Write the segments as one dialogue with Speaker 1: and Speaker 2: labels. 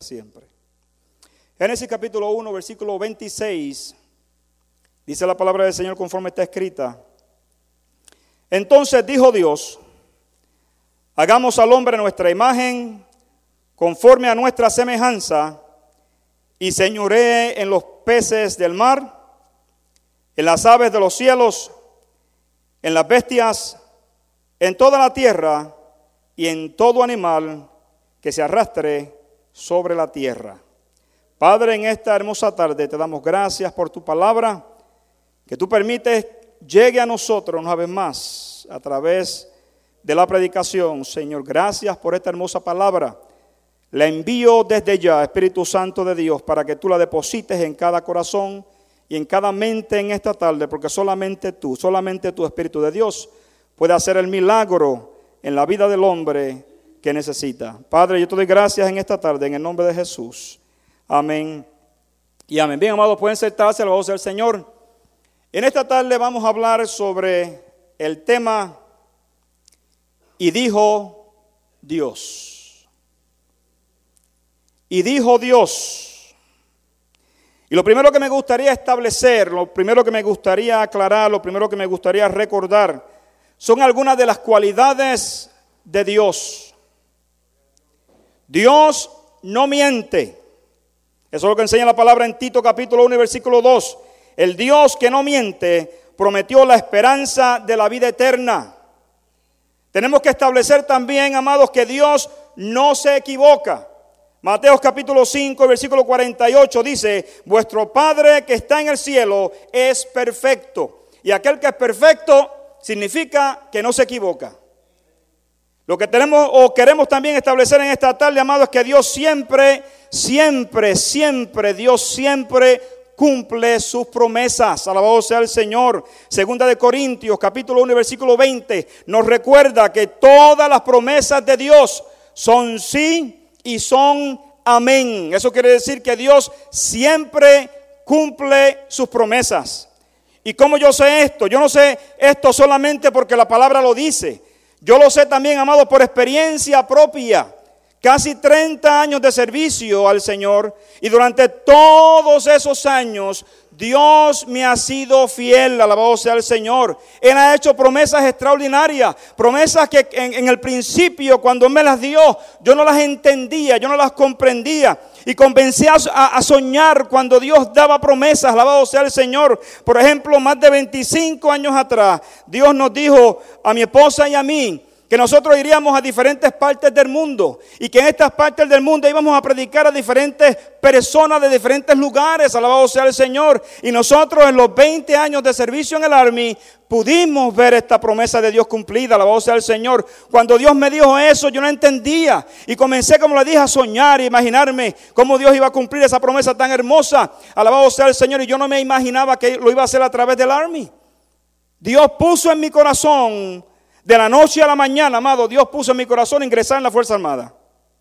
Speaker 1: siempre. Génesis capítulo 1, versículo 26, dice la palabra del Señor conforme está escrita. Entonces dijo Dios: hagamos al hombre a nuestra imagen, conforme a nuestra semejanza, y señoree en los peces del mar, en las aves de los cielos, en las bestias, en toda la tierra y en todo animal que se arrastre sobre la tierra. Padre, en esta hermosa tarde te damos gracias por tu palabra, que tú permites llegue a nosotros una vez más a través de la predicación. Señor, gracias por esta hermosa palabra. La envío desde ya, Espíritu Santo de Dios, para que tú la deposites en cada corazón y en cada mente en esta tarde, porque solamente tú, Espíritu de Dios, puede hacer el milagro en la vida del hombre que necesita. Padre, yo te doy gracias en esta tarde, en el nombre de Jesús. Amén y amén. Bien, amados, pueden sentarse, alabados sea el Señor. En esta tarde vamos a hablar sobre el tema "Y dijo Dios". Y dijo Dios. Y lo primero que me gustaría establecer, lo primero que me gustaría aclarar, lo primero que me gustaría recordar, son algunas de las cualidades de Dios. Dios no miente. Eso es lo que enseña la palabra en Tito capítulo 1 y versículo 2. El Dios que no miente prometió la esperanza de la vida eterna. Tenemos que establecer también, amados, que Dios no se equivoca. Mateo capítulo 5, versículo 48 dice: vuestro Padre que está en el cielo es perfecto. Y aquel que es perfecto significa que no se equivoca. Lo que tenemos o queremos también establecer en esta tarde, amados, es que Dios siempre cumple sus promesas. Alabado sea el Señor. Segunda de Corintios capítulo 1 versículo 20 nos recuerda que todas las promesas de Dios son sí y son amén. Eso quiere decir que Dios siempre cumple sus promesas. ¿Y cómo yo sé esto? Yo no sé esto solamente porque la palabra lo dice. Yo lo sé también, amado, por experiencia propia. Casi 30 años de servicio al Señor, y durante todos esos años Dios me ha sido fiel. Alabado sea el Señor. Él ha hecho promesas extraordinarias, promesas que en el principio, cuando Él me las dio, yo no las entendía, yo no las comprendía, y comencé a soñar cuando Dios daba promesas. Alabado sea el Señor. Por ejemplo, más de 25 años atrás, Dios nos dijo a mi esposa y a mí que nosotros iríamos a diferentes partes del mundo, y que en estas partes del mundo íbamos a predicar a diferentes personas de diferentes lugares. Alabado sea el Señor. Y nosotros, en los 20 años de servicio en el Army, pudimos ver esta promesa de Dios cumplida. Alabado sea el Señor. Cuando Dios me dijo eso, yo no entendía, y comencé, como le dije, a soñar y imaginarme cómo Dios iba a cumplir esa promesa tan hermosa. Alabado sea el Señor. Y yo no me imaginaba que lo iba a hacer a través del Army. Dios puso en mi corazón, de la noche a la mañana, amado, Dios puso en mi corazón ingresar en la Fuerza Armada.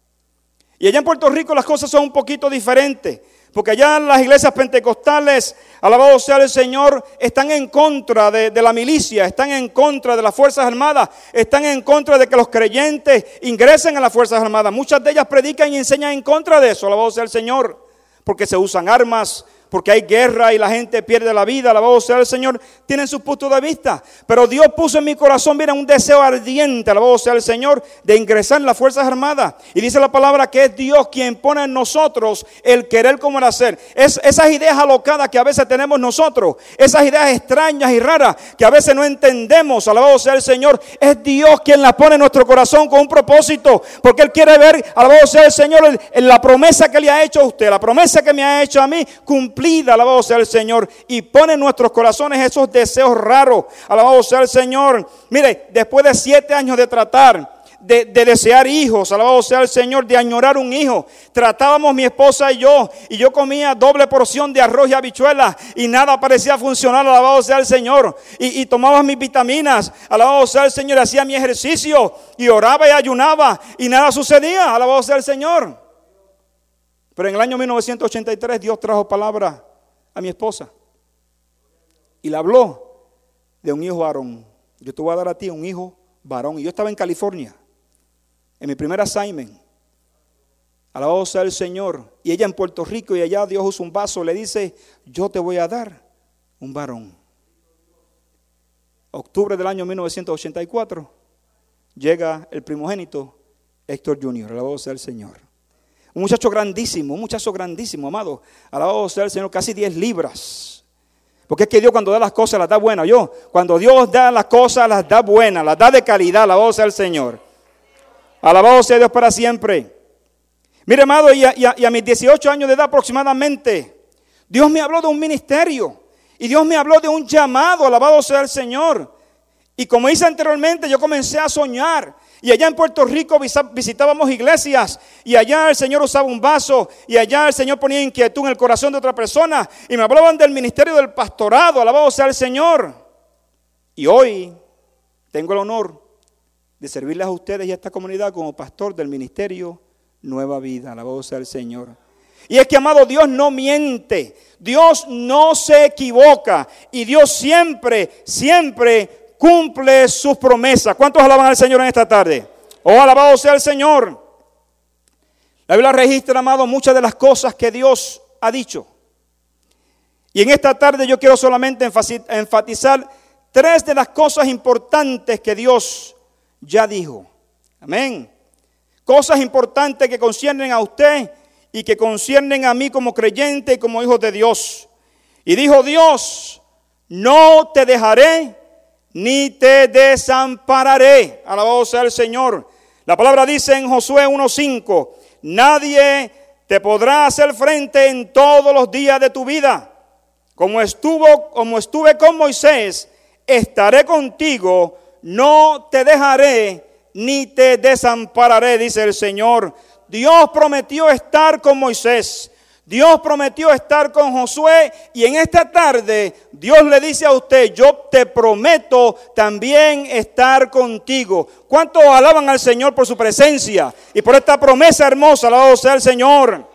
Speaker 1: Y allá en Puerto Rico las cosas son un poquito diferentes, porque allá las iglesias pentecostales, alabado sea el Señor, están en contra de la milicia, están en contra de las Fuerzas Armadas, están en contra de que los creyentes ingresen a las Fuerzas Armadas. Muchas de ellas predican y enseñan en contra de eso, alabado sea el Señor, porque se usan armas, porque hay guerra y la gente pierde la vida. Alabado sea el Señor. Tienen sus puntos de vista, pero Dios puso en mi corazón, mira, un deseo ardiente, alabado sea el Señor, de ingresar en las Fuerzas Armadas. Y dice la palabra que es Dios quien pone en nosotros el querer como el hacer. Esas ideas alocadas que a veces tenemos nosotros, esas ideas extrañas y raras que a veces no entendemos, alabado sea el Señor, es Dios quien las pone en nuestro corazón con un propósito, porque Él quiere ver, alabado sea el Señor, la promesa que le ha hecho a usted, la promesa que me ha hecho a mí, cumplida. Alabado sea el Señor, y pone en nuestros corazones esos deseos raros. Alabado sea el Señor. Mire, después de 7 años de tratar de desear hijos, alabado sea el Señor, de añorar un hijo, tratábamos mi esposa y yo comía doble porción de arroz y habichuelas y nada parecía funcionar. Alabado sea el Señor. Y tomaba mis vitaminas, alabado sea el Señor, hacía mi ejercicio y oraba y ayunaba y nada sucedía. Alabado sea el Señor. Pero en el año 1983 Dios trajo palabra a mi esposa y le habló de un hijo varón. Yo te voy a dar a ti un hijo varón. Y yo estaba en California, en mi primer assignment. Alabado sea el Señor. Y ella en Puerto Rico, y allá Dios usa un vaso, le dice, yo te voy a dar un varón. Octubre del año 1984, llega el primogénito Héctor Jr., alabado sea el Señor. Un muchacho grandísimo, amado. Alabado sea el Señor, casi 10 libras. Porque es que Dios cuando da las cosas las da buenas. Cuando Dios da las cosas las da buenas, las da de calidad, alabado sea el Señor. Alabado sea Dios para siempre. Mire, amado, y a mis 18 años de edad aproximadamente, Dios me habló de un ministerio. Y Dios me habló de un llamado, alabado sea el Señor. Y como hice anteriormente, yo comencé a soñar. Y allá en Puerto Rico visitábamos iglesias. Y allá el Señor usaba un vaso. Y allá el Señor ponía inquietud en el corazón de otra persona. Y me hablaban del ministerio del pastorado, alabado sea el Señor. Y hoy tengo el honor de servirles a ustedes y a esta comunidad como pastor del ministerio Nueva Vida, alabado sea el Señor. Y es que, amado, Dios no miente, Dios no se equivoca y Dios siempre cumple sus promesas. ¿Cuántos alaban al Señor en esta tarde? Oh, alabado sea el Señor. La Biblia registra, amado, muchas de las cosas que Dios ha dicho. Y en esta tarde yo quiero solamente enfatizar 3 de las cosas importantes que Dios ya dijo. Amén. Cosas importantes que conciernen a usted y que conciernen a mí como creyente y como hijo de Dios. Y dijo Dios, no te dejaré ni te desampararé. Alabado sea el Señor. La palabra dice en Josué 1:5, nadie te podrá hacer frente en todos los días de tu vida. Como estuve con Moisés, estaré contigo, no te dejaré ni te desampararé, dice el Señor. Dios prometió estar con Moisés, Dios prometió estar con Josué, y en esta tarde Dios le dice a usted, yo te prometo también estar contigo. ¿Cuántos alaban al Señor por su presencia y por esta promesa hermosa? Alabado sea el Señor.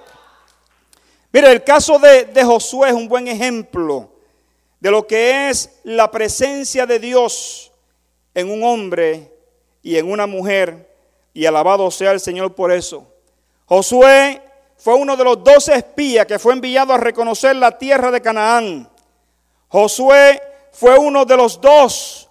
Speaker 1: Mire, el caso de Josué es un buen ejemplo de lo que es la presencia de Dios en un hombre y en una mujer, y alabado sea el Señor por eso. Josué fue uno de los 12 espías que fue enviado a reconocer la tierra de Canaán. Josué fue una de las 2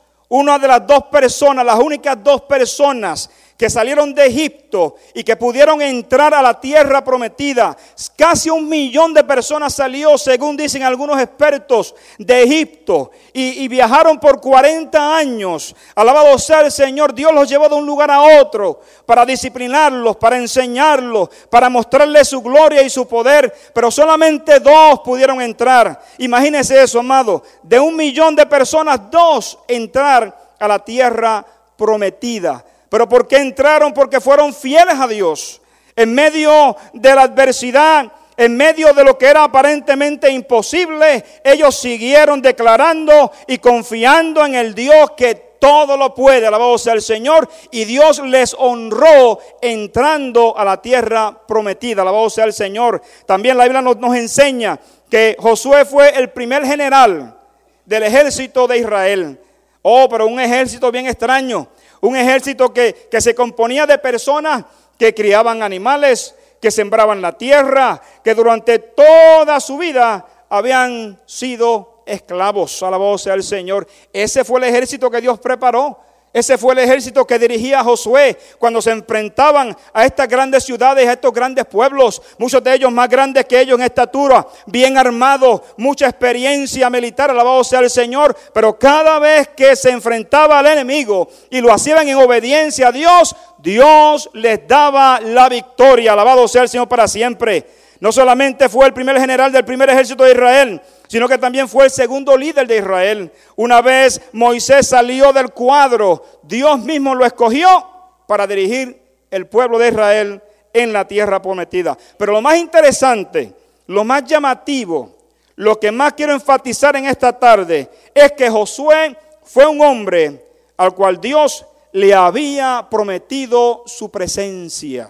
Speaker 1: personas, las únicas 2 personas que salieron de Egipto y que pudieron entrar a la tierra prometida. Casi 1 millón de personas salió, según dicen algunos expertos, de Egipto y viajaron por 40 años. Alabado sea el Señor. Dios los llevó de un lugar a otro para disciplinarlos, para enseñarlos, para mostrarles su gloria y su poder, pero solamente 2 pudieron entrar. Imagínense eso, amado, de 1 millón de personas, 2 entrar a la tierra prometida. ¿Pero por qué entraron? Porque fueron fieles a Dios. En medio de la adversidad, en medio de lo que era aparentemente imposible, ellos siguieron declarando y confiando en el Dios que todo lo puede. Alabado sea el Señor. Y Dios les honró entrando a la tierra prometida. Alabado sea el Señor. También la Biblia nos enseña que Josué fue el primer general del ejército de Israel. Oh, pero un ejército bien extraño. Un ejército que se componía de personas que criaban animales, que sembraban la tierra, que durante toda su vida habían sido esclavos. Alabado sea el Señor. Ese fue el ejército que Dios preparó. Ese fue el ejército que dirigía Josué cuando se enfrentaban a estas grandes ciudades, a estos grandes pueblos, muchos de ellos más grandes que ellos en estatura, bien armados, mucha experiencia militar, alabado sea el Señor. Pero cada vez que se enfrentaba al enemigo y lo hacían en obediencia a Dios, Dios les daba la victoria. Alabado sea el Señor para siempre. No solamente fue el primer general del primer ejército de Israel, sino que también fue el segundo líder de Israel. Una vez Moisés salió del cuadro, Dios mismo lo escogió para dirigir el pueblo de Israel en la tierra prometida. Pero lo más interesante, lo más llamativo, lo que más quiero enfatizar en esta tarde, es que Josué fue un hombre al cual Dios le había prometido su presencia.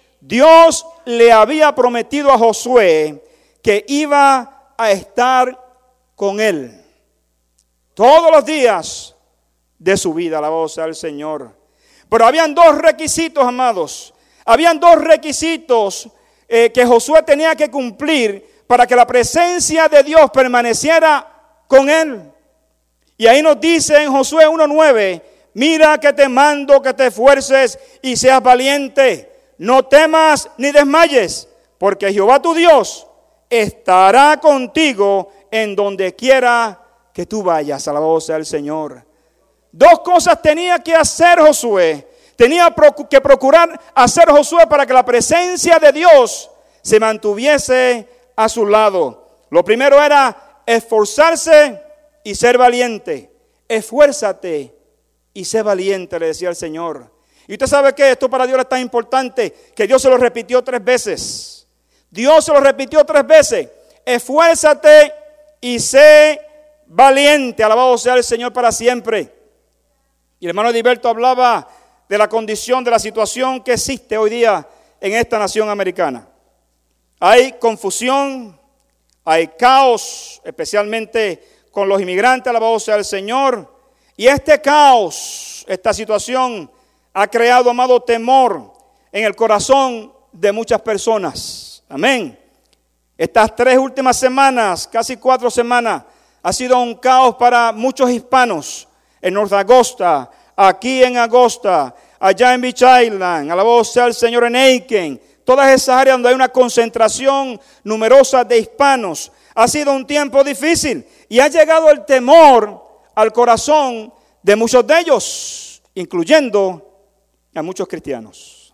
Speaker 1: Dios le había prometido a Josué que iba a estar con él todos los días de su vida. Alabado sea el Señor. Pero habían 2 requisitos, amados. Habían 2 requisitos que Josué tenía que cumplir para que la presencia de Dios permaneciera con él. Y ahí nos dice en Josué 1:9, mira que te mando que te esfuerces y seas valiente. No temas ni desmayes, porque Jehová tu Dios estará contigo en donde quiera que tú vayas. Alabado sea el Señor. Dos cosas tenía que hacer Josué. Tenía que procurar hacer Josué para que la presencia de Dios se mantuviese a su lado. Lo primero era esforzarse y ser valiente. Esfuérzate y sé valiente, le decía el Señor. Y usted sabe que esto para Dios es tan importante que Dios se lo repitió 3 veces. Dios se lo repitió 3 veces. Esfuérzate y sé valiente. Alabado sea el Señor para siempre. Y el hermano Edilberto hablaba de la condición, de la situación que existe hoy día en esta nación americana. Hay confusión, hay caos, especialmente con los inmigrantes, alabado sea el Señor. Y este caos, esta situación ha creado, amado, temor en el corazón de muchas personas. Amén. Estas 3 últimas semanas, casi 4 semanas, ha sido un caos para muchos hispanos en North Augusta, aquí en Augusta, allá en Beach Island, alabado sea el Señor, en Aiken, todas esas áreas donde hay una concentración numerosa de hispanos. Ha sido un tiempo difícil y ha llegado el temor al corazón de muchos de ellos, incluyendo a muchos cristianos.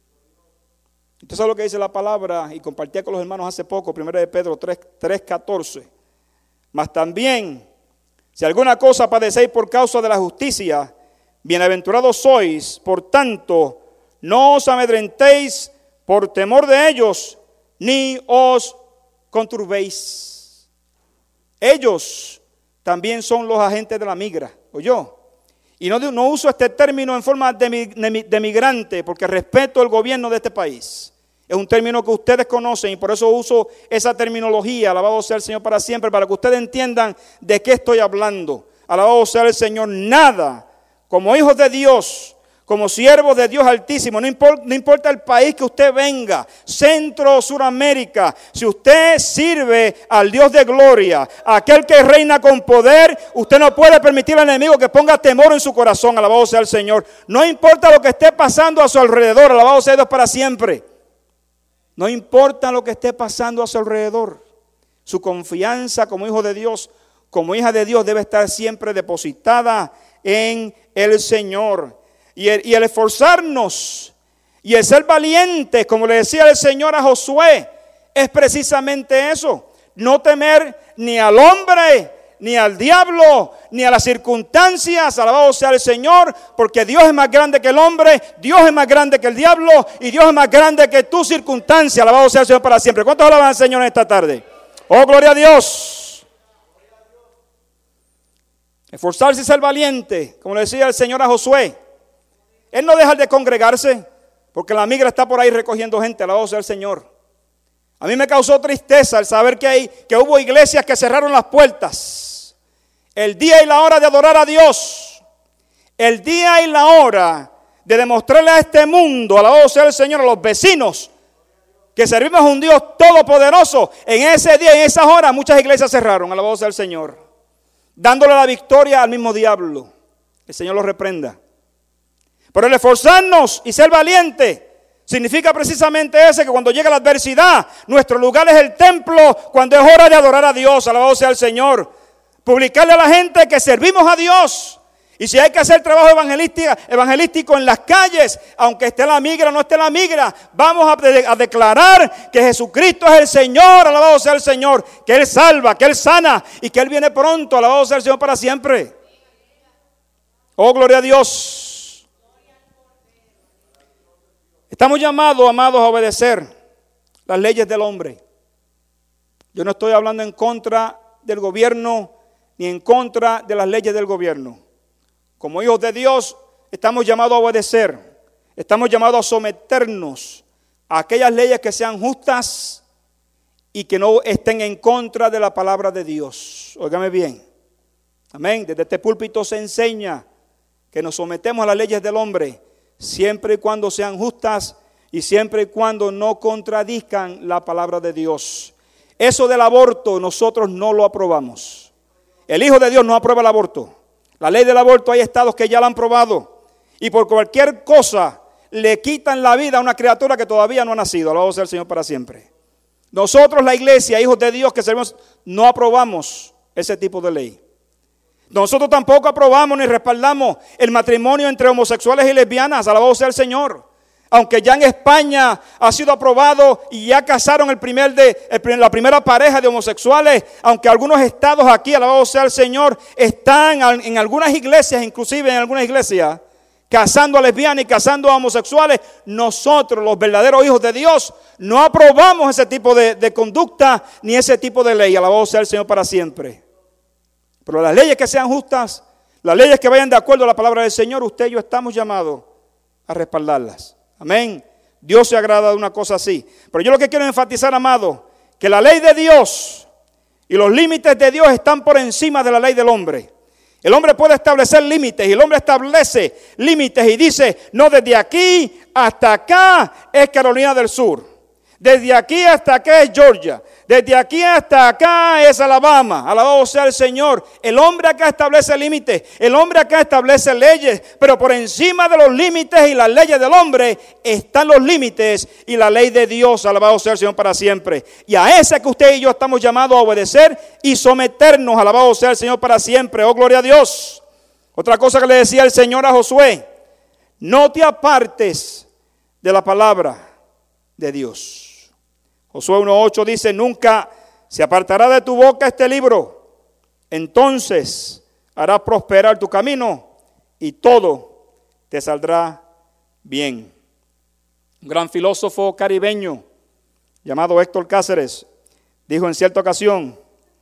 Speaker 1: Usted sabe lo que dice la palabra, y compartía con los hermanos hace poco, 1 de Pedro 3:14. Mas también, si alguna cosa padecéis por causa de la justicia, bienaventurados sois. Por tanto, no os amedrentéis por temor de ellos, ni os conturbéis. Ellos también son los agentes de la migra, ¿oyó? Y no uso este término en forma de migrante, porque respeto el gobierno de este país. Es un término que ustedes conocen y por eso uso esa terminología. Alabado sea el Señor para siempre, para que ustedes entiendan de qué estoy hablando. Alabado sea el Señor. Nada, como hijos de Dios, como siervos de Dios Altísimo, no importa el país que usted venga, Centro o Suramérica, si usted sirve al Dios de gloria, aquel que reina con poder, usted no puede permitir al enemigo que ponga temor en su corazón. Alabado sea el Señor. No importa lo que esté pasando a su alrededor, alabado sea Dios para siempre. No importa lo que esté pasando a su alrededor. Su confianza como hijo de Dios, como hija de Dios, debe estar siempre depositada en el Señor. Y el esforzarnos y el ser valientes, como le decía el Señor a Josué, es precisamente eso. No temer ni al hombre, ni al diablo, ni a las circunstancias. Alabado sea el Señor, porque Dios es más grande que el hombre, Dios es más grande que el diablo, y Dios es más grande que tu circunstancia. Alabado sea el Señor para siempre. ¿Cuántos alaban al Señor en esta tarde? Oh, gloria a Dios. Esforzarse y ser valiente, como le decía el Señor a Josué. Él no deja de congregarse, porque la migra está por ahí recogiendo gente. Alabado sea el Señor. A mí me causó tristeza el saber que hubo iglesias que cerraron las puertas. El día y la hora de adorar a Dios. El día y la hora de demostrarle a este mundo, alabado sea el Señor, a los vecinos, que servimos a un Dios todopoderoso. En ese día y en esas horas muchas iglesias cerraron, alabado sea el Señor, dándole la victoria al mismo diablo. El Señor los reprenda. Pero el esforzarnos y ser valiente significa precisamente ese, que cuando llega la adversidad, nuestro lugar es el templo cuando es hora de adorar a Dios. Alabado sea el Señor. Publicarle a la gente que servimos a Dios. Y si hay que hacer trabajo evangelístico en las calles, aunque esté la migra o no esté la migra, vamos a declarar que Jesucristo es el Señor. Alabado sea el Señor. Que Él salva, que Él sana y que Él viene pronto. Alabado sea el Señor para siempre. Oh, gloria a Dios. Estamos llamados, amados, a obedecer las leyes del hombre. Yo no estoy hablando en contra del gobierno ni en contra de las leyes del gobierno. Como hijos de Dios estamos llamados a obedecer. Estamos llamados a someternos a aquellas leyes que sean justas y que no estén en contra de la palabra de Dios. Óigame bien. Amén. Desde este púlpito se enseña que nos sometemos a las leyes del hombre, siempre y cuando sean justas y siempre y cuando no contradizcan la palabra de Dios. Eso del aborto nosotros no lo aprobamos. El Hijo de Dios no aprueba el aborto. La ley del aborto hay estados que ya la han probado. Y por cualquier cosa le quitan la vida a una criatura que todavía no ha nacido. Alabado sea el Señor para siempre. Nosotros, la iglesia, hijos de Dios que servimos, no aprobamos ese tipo de ley. Nosotros tampoco aprobamos ni respaldamos el matrimonio entre homosexuales y lesbianas. Alabado sea el Señor. Aunque ya en España ha sido aprobado y ya casaron la primera pareja de homosexuales, aunque algunos estados aquí, alabado sea el Señor, están en algunas iglesias, inclusive en algunas iglesias, casando a lesbianas y casando a homosexuales, nosotros, los verdaderos hijos de Dios, no aprobamos ese tipo de conducta ni ese tipo de ley. Alabado sea el Señor para siempre. Pero las leyes que sean justas, las leyes que vayan de acuerdo a la palabra del Señor, usted y yo estamos llamados a respaldarlas. Amén. Dios se agrada de una cosa así. Pero yo lo que quiero enfatizar, amado, que la ley de Dios y los límites de Dios están por encima de la ley del hombre. El hombre puede establecer límites y el hombre establece límites y dice, no, desde aquí hasta acá es Carolina del Sur. Desde aquí hasta acá es Georgia. Desde aquí hasta acá es Alabama. Alabado sea el Señor. El hombre acá establece límites. El hombre acá establece leyes. Pero por encima de los límites y las leyes del hombre están los límites y la ley de Dios. Alabado sea el Señor para siempre. Y a ese que usted y yo estamos llamados a obedecer y someternos. Alabado sea el Señor para siempre. Oh, gloria a Dios. Otra cosa que le decía el Señor a Josué: no te apartes de la palabra de Dios. Josué 1:8 dice, nunca se apartará de tu boca este libro, entonces hará prosperar tu camino y todo te saldrá bien. Un gran filósofo caribeño llamado Héctor Cáceres dijo en cierta ocasión,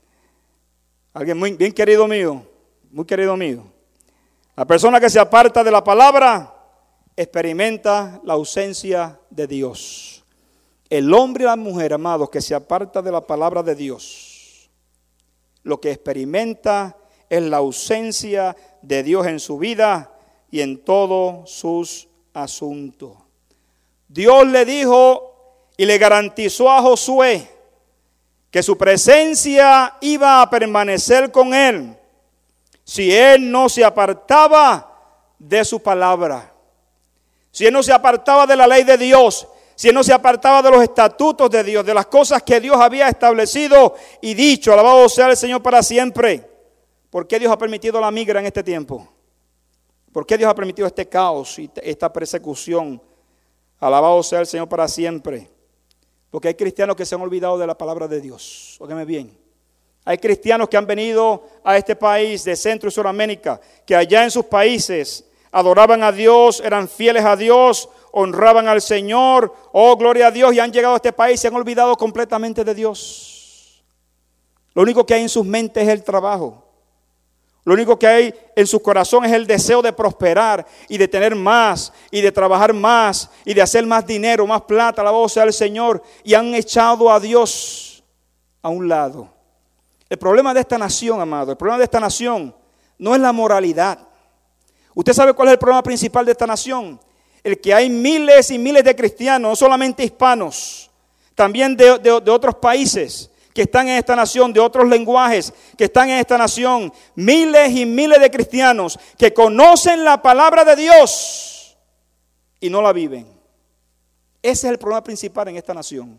Speaker 1: alguien muy bien querido mío, muy querido mío, la persona que se aparta de la palabra experimenta la ausencia de Dios. El hombre y la mujer, amados, que se aparta de la palabra de Dios, lo que experimenta es la ausencia de Dios en su vida y en todos sus asuntos. Dios le dijo y le garantizó a Josué que su presencia iba a permanecer con él si él no se apartaba de su palabra, si él no se apartaba de la ley de Dios, si él no se apartaba de los estatutos de Dios, de las cosas que Dios había establecido y dicho. Alabado sea el Señor para siempre. ¿Por qué Dios ha permitido la migra en este tiempo? ¿Por qué Dios ha permitido este caos y esta persecución? Alabado sea el Señor para siempre. Porque hay cristianos que se han olvidado de la palabra de Dios. Óigame bien. Hay cristianos que han venido a este país de Centro y Suramérica, que allá en sus países adoraban a Dios, eran fieles a Dios, honraban al Señor, oh gloria a Dios, y han llegado a este país y se han olvidado completamente de Dios. Lo único que hay en sus mentes es el trabajo. Lo único que hay en su corazón es el deseo de prosperar y de tener más y de trabajar más y de hacer más dinero, más plata, alabado sea el Señor, y han echado a Dios a un lado. El problema de esta nación, amado, el problema de esta nación no es la moralidad. ¿Usted sabe cuál es el problema principal de esta nación? El que hay miles y miles de cristianos, no solamente hispanos, también de otros países que están en esta nación, de otros lenguajes que están en esta nación, miles y miles de cristianos que conocen la palabra de Dios y no la viven. Ese es el problema principal en esta nación.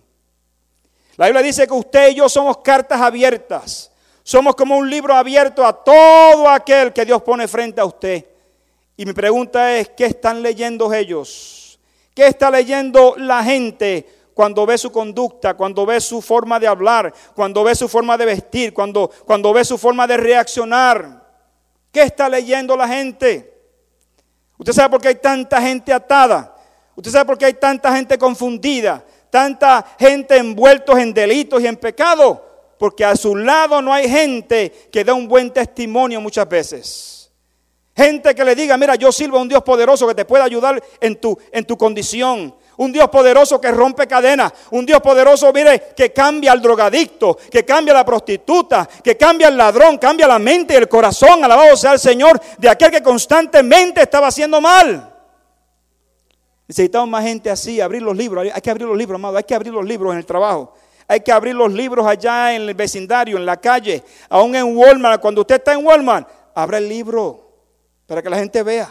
Speaker 1: La Biblia dice que usted y yo somos cartas abiertas, somos como un libro abierto a todo aquel que Dios pone frente a usted. Y mi pregunta es, ¿qué están leyendo ellos? ¿Qué está leyendo la gente cuando ve su conducta, cuando ve su forma de hablar, cuando ve su forma de vestir, cuando ve su forma de reaccionar? ¿Qué está leyendo la gente? ¿Usted sabe por qué hay tanta gente atada? ¿Usted sabe por qué hay tanta gente confundida? Tanta gente envueltos en delitos y en pecado. Porque a su lado no hay gente que dé un buen testimonio muchas veces. Gente que le diga, mira, yo sirvo a un Dios poderoso que te puede ayudar en tu condición. Un Dios poderoso que rompe cadenas. Un Dios poderoso, mire, que cambia al drogadicto, que cambia a la prostituta, que cambia al ladrón, cambia la mente y el corazón, alabado sea el Señor, de aquel que constantemente estaba haciendo mal. Necesitamos más gente así, abrir los libros. Hay que abrir los libros, amado. Hay que abrir los libros en el trabajo. Hay que abrir los libros allá en el vecindario, en la calle, aún en Walmart. Cuando usted está en Walmart, abra el libro para que la gente vea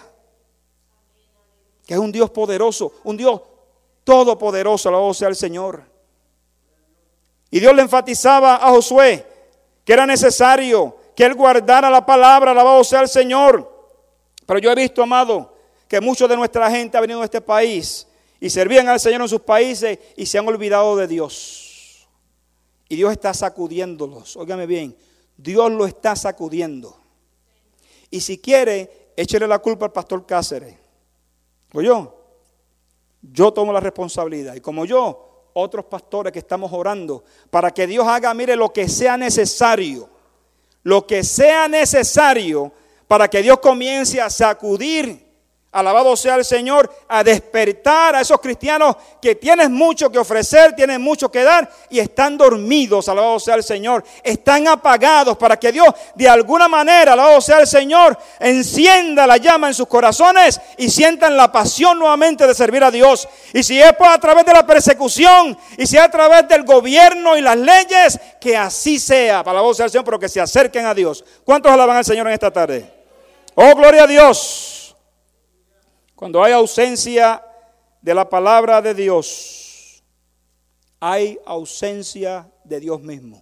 Speaker 1: que es un Dios poderoso, un Dios todopoderoso. Alabado sea el Señor. Y Dios le enfatizaba a Josué que era necesario que él guardara la palabra. Alabado sea el Señor. Pero yo he visto, amado, que mucha de nuestra gente ha venido a este país y servían al Señor en sus países y se han olvidado de Dios. Y Dios está sacudiéndolos. Óigame bien, Dios lo está sacudiendo. Y si quiere, échele la culpa al pastor Cáceres. O yo tomo la responsabilidad. Y como yo, otros pastores que estamos orando para que Dios haga, mire, lo que sea necesario. Lo que sea necesario para que Dios comience a sacudir, alabado sea el Señor, a despertar a esos cristianos que tienen mucho que ofrecer, tienen mucho que dar y están dormidos, alabado sea el Señor, están apagados, para que Dios de alguna manera, alabado sea el Señor, encienda la llama en sus corazones y sientan la pasión nuevamente de servir a Dios. Y si es a través de la persecución, y si es a través del gobierno y las leyes, que así sea, alabado sea el Señor, pero que se acerquen a Dios. ¿Cuántos alaban al Señor en esta tarde? Oh, gloria a Dios. Cuando hay ausencia de la palabra de Dios, hay ausencia de Dios mismo.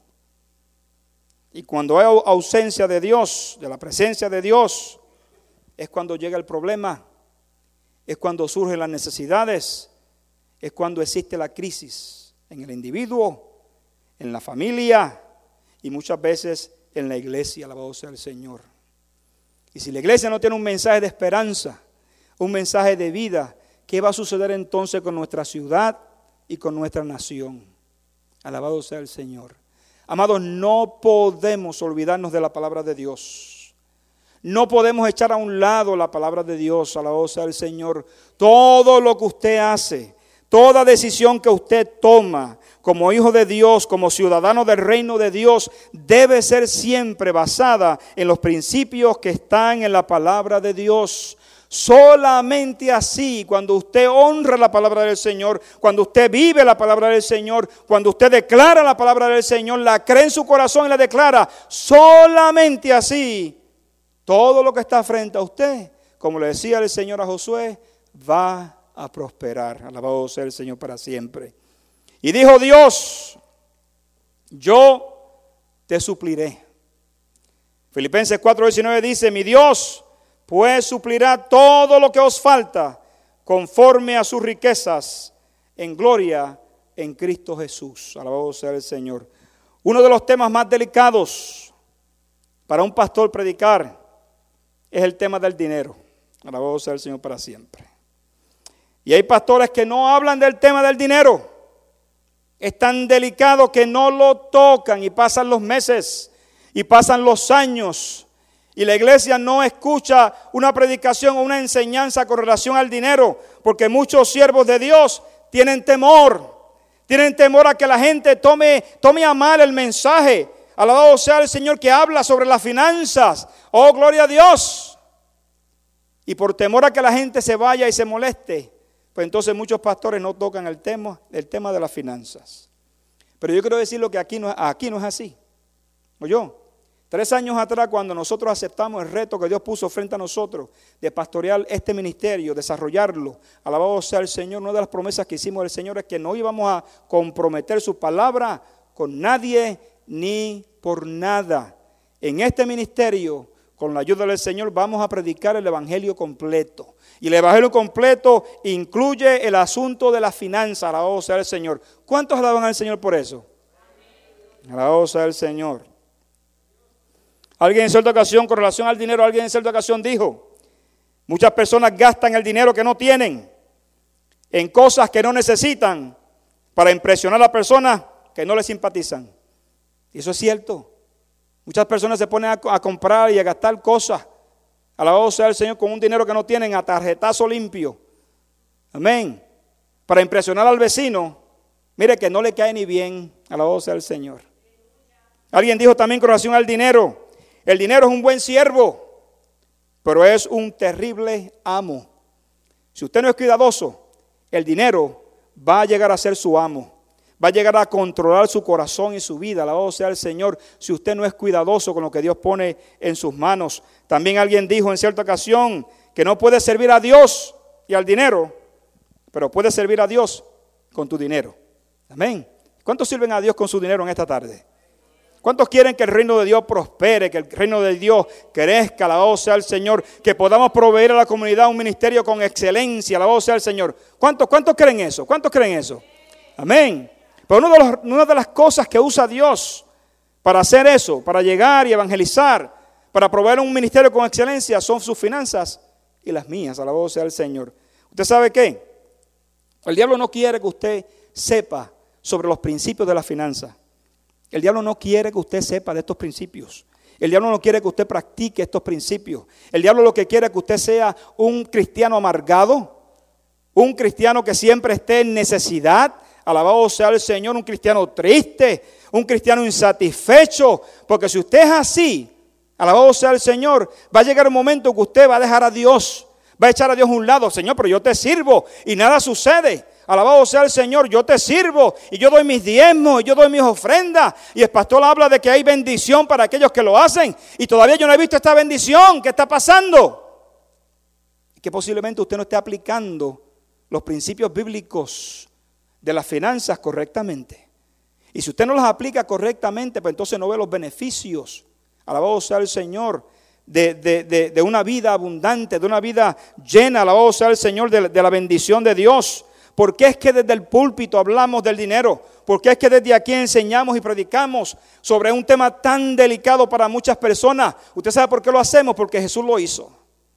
Speaker 1: Y cuando hay ausencia de Dios, de la presencia de Dios, es cuando llega el problema, es cuando surgen las necesidades, es cuando existe la crisis en el individuo, en la familia y muchas veces en la iglesia, alabado sea el Señor. Y si la iglesia no tiene un mensaje de esperanza, un mensaje de vida, ¿qué va a suceder entonces con nuestra ciudad y con nuestra nación? Alabado sea el Señor. Amados, no podemos olvidarnos de la palabra de Dios. No podemos echar a un lado la palabra de Dios. Alabado sea el Señor. Todo lo que usted hace, toda decisión que usted toma como hijo de Dios, como ciudadano del reino de Dios, debe ser siempre basada en los principios que están en la palabra de Dios. Solamente así, cuando usted honra la palabra del Señor, cuando usted vive la palabra del Señor, cuando usted declara la palabra del Señor, la cree en su corazón y la declara, solamente así, todo lo que está frente a usted, como le decía el Señor a Josué, va a prosperar. Alabado sea el Señor para siempre. Y dijo Dios, yo te supliré. Filipenses 4:19 dice, mi Dios pues suplirá todo lo que os falta conforme a sus riquezas en gloria en Cristo Jesús. Alabado sea el Señor. Uno de los temas más delicados para un pastor predicar es el tema del dinero. Alabado sea el Señor para siempre. Y hay pastores que no hablan del tema del dinero. Es tan delicado que no lo tocan y pasan los meses y pasan los años. Y la iglesia no escucha una predicación o una enseñanza con relación al dinero, porque muchos siervos de Dios tienen temor a que la gente tome a mal el mensaje. Alabado sea el Señor que habla sobre las finanzas. Oh, gloria a Dios. Y por temor a que la gente se vaya y se moleste, pues entonces muchos pastores no tocan el tema de las finanzas. Pero yo quiero decirlo que aquí no es así. ¿Oyó? 3 años atrás, cuando nosotros aceptamos el reto que Dios puso frente a nosotros de pastorear este ministerio, desarrollarlo, alabado sea el Señor, una de las promesas que hicimos al Señor es que no íbamos a comprometer su palabra con nadie ni por nada. En este ministerio, con la ayuda del Señor, vamos a predicar el evangelio completo. Y el evangelio completo incluye el asunto de las finanzas, alabado sea el Señor. ¿Cuántos alaban al Señor por eso? Alabado sea el Señor. Alguien en cierta ocasión, con relación al dinero, alguien en cierta ocasión dijo, muchas personas gastan el dinero que no tienen en cosas que no necesitan para impresionar a personas que no les simpatizan. Y eso es cierto. Muchas personas se ponen a comprar y a gastar cosas, alabado sea el Señor, con un dinero que no tienen, a tarjetazo limpio. Amén. Para impresionar al vecino, mire que no le cae ni bien, alabado sea el Señor. Alguien dijo también con relación al dinero, el dinero es un buen siervo, pero es un terrible amo. Si usted no es cuidadoso, el dinero va a llegar a ser su amo. Va a llegar a controlar su corazón y su vida. Alabado sea el Señor, si usted no es cuidadoso con lo que Dios pone en sus manos. También alguien dijo en cierta ocasión que no puede servir a Dios y al dinero, pero puede servir a Dios con tu dinero. Amén. ¿Cuántos sirven a Dios con su dinero en esta tarde? ¿Cuántos quieren que el reino de Dios prospere, que el reino de Dios crezca? Alabado sea el Señor, que podamos proveer a la comunidad un ministerio con excelencia. Alabado sea el Señor. ¿Cuántos creen eso? ¿Cuántos creen eso? Amén. Pero una de las cosas que usa Dios para hacer eso, para llegar y evangelizar, para proveer un ministerio con excelencia, son sus finanzas y las mías. Alabado sea el Señor. ¿Usted sabe qué? El diablo no quiere que usted sepa sobre los principios de la finanza. El diablo no quiere que usted sepa de estos principios. El diablo no quiere que usted practique estos principios. El diablo lo que quiere es que usted sea un cristiano amargado, un cristiano que siempre esté en necesidad. Alabado sea el Señor, un cristiano triste, un cristiano insatisfecho, porque si usted es así, alabado sea el Señor, va a llegar un momento que usted va a dejar a Dios, va a echar a Dios a un lado. Señor, pero yo te sirvo y nada sucede. Alabado sea el Señor, yo te sirvo y yo doy mis diezmos y yo doy mis ofrendas. Y el pastor habla de que hay bendición para aquellos que lo hacen y todavía yo no he visto esta bendición. ¿Qué está pasando? Que posiblemente usted no esté aplicando los principios bíblicos de las finanzas correctamente. Y si usted no las aplica correctamente, pues entonces no ve los beneficios, alabado sea el Señor, de una vida abundante, de una vida llena, alabado sea el Señor, de la bendición de Dios. ¿Por qué es que desde el púlpito hablamos del dinero? ¿Por qué es que desde aquí enseñamos y predicamos sobre un tema tan delicado para muchas personas? ¿Usted sabe por qué lo hacemos? Porque Jesús lo hizo.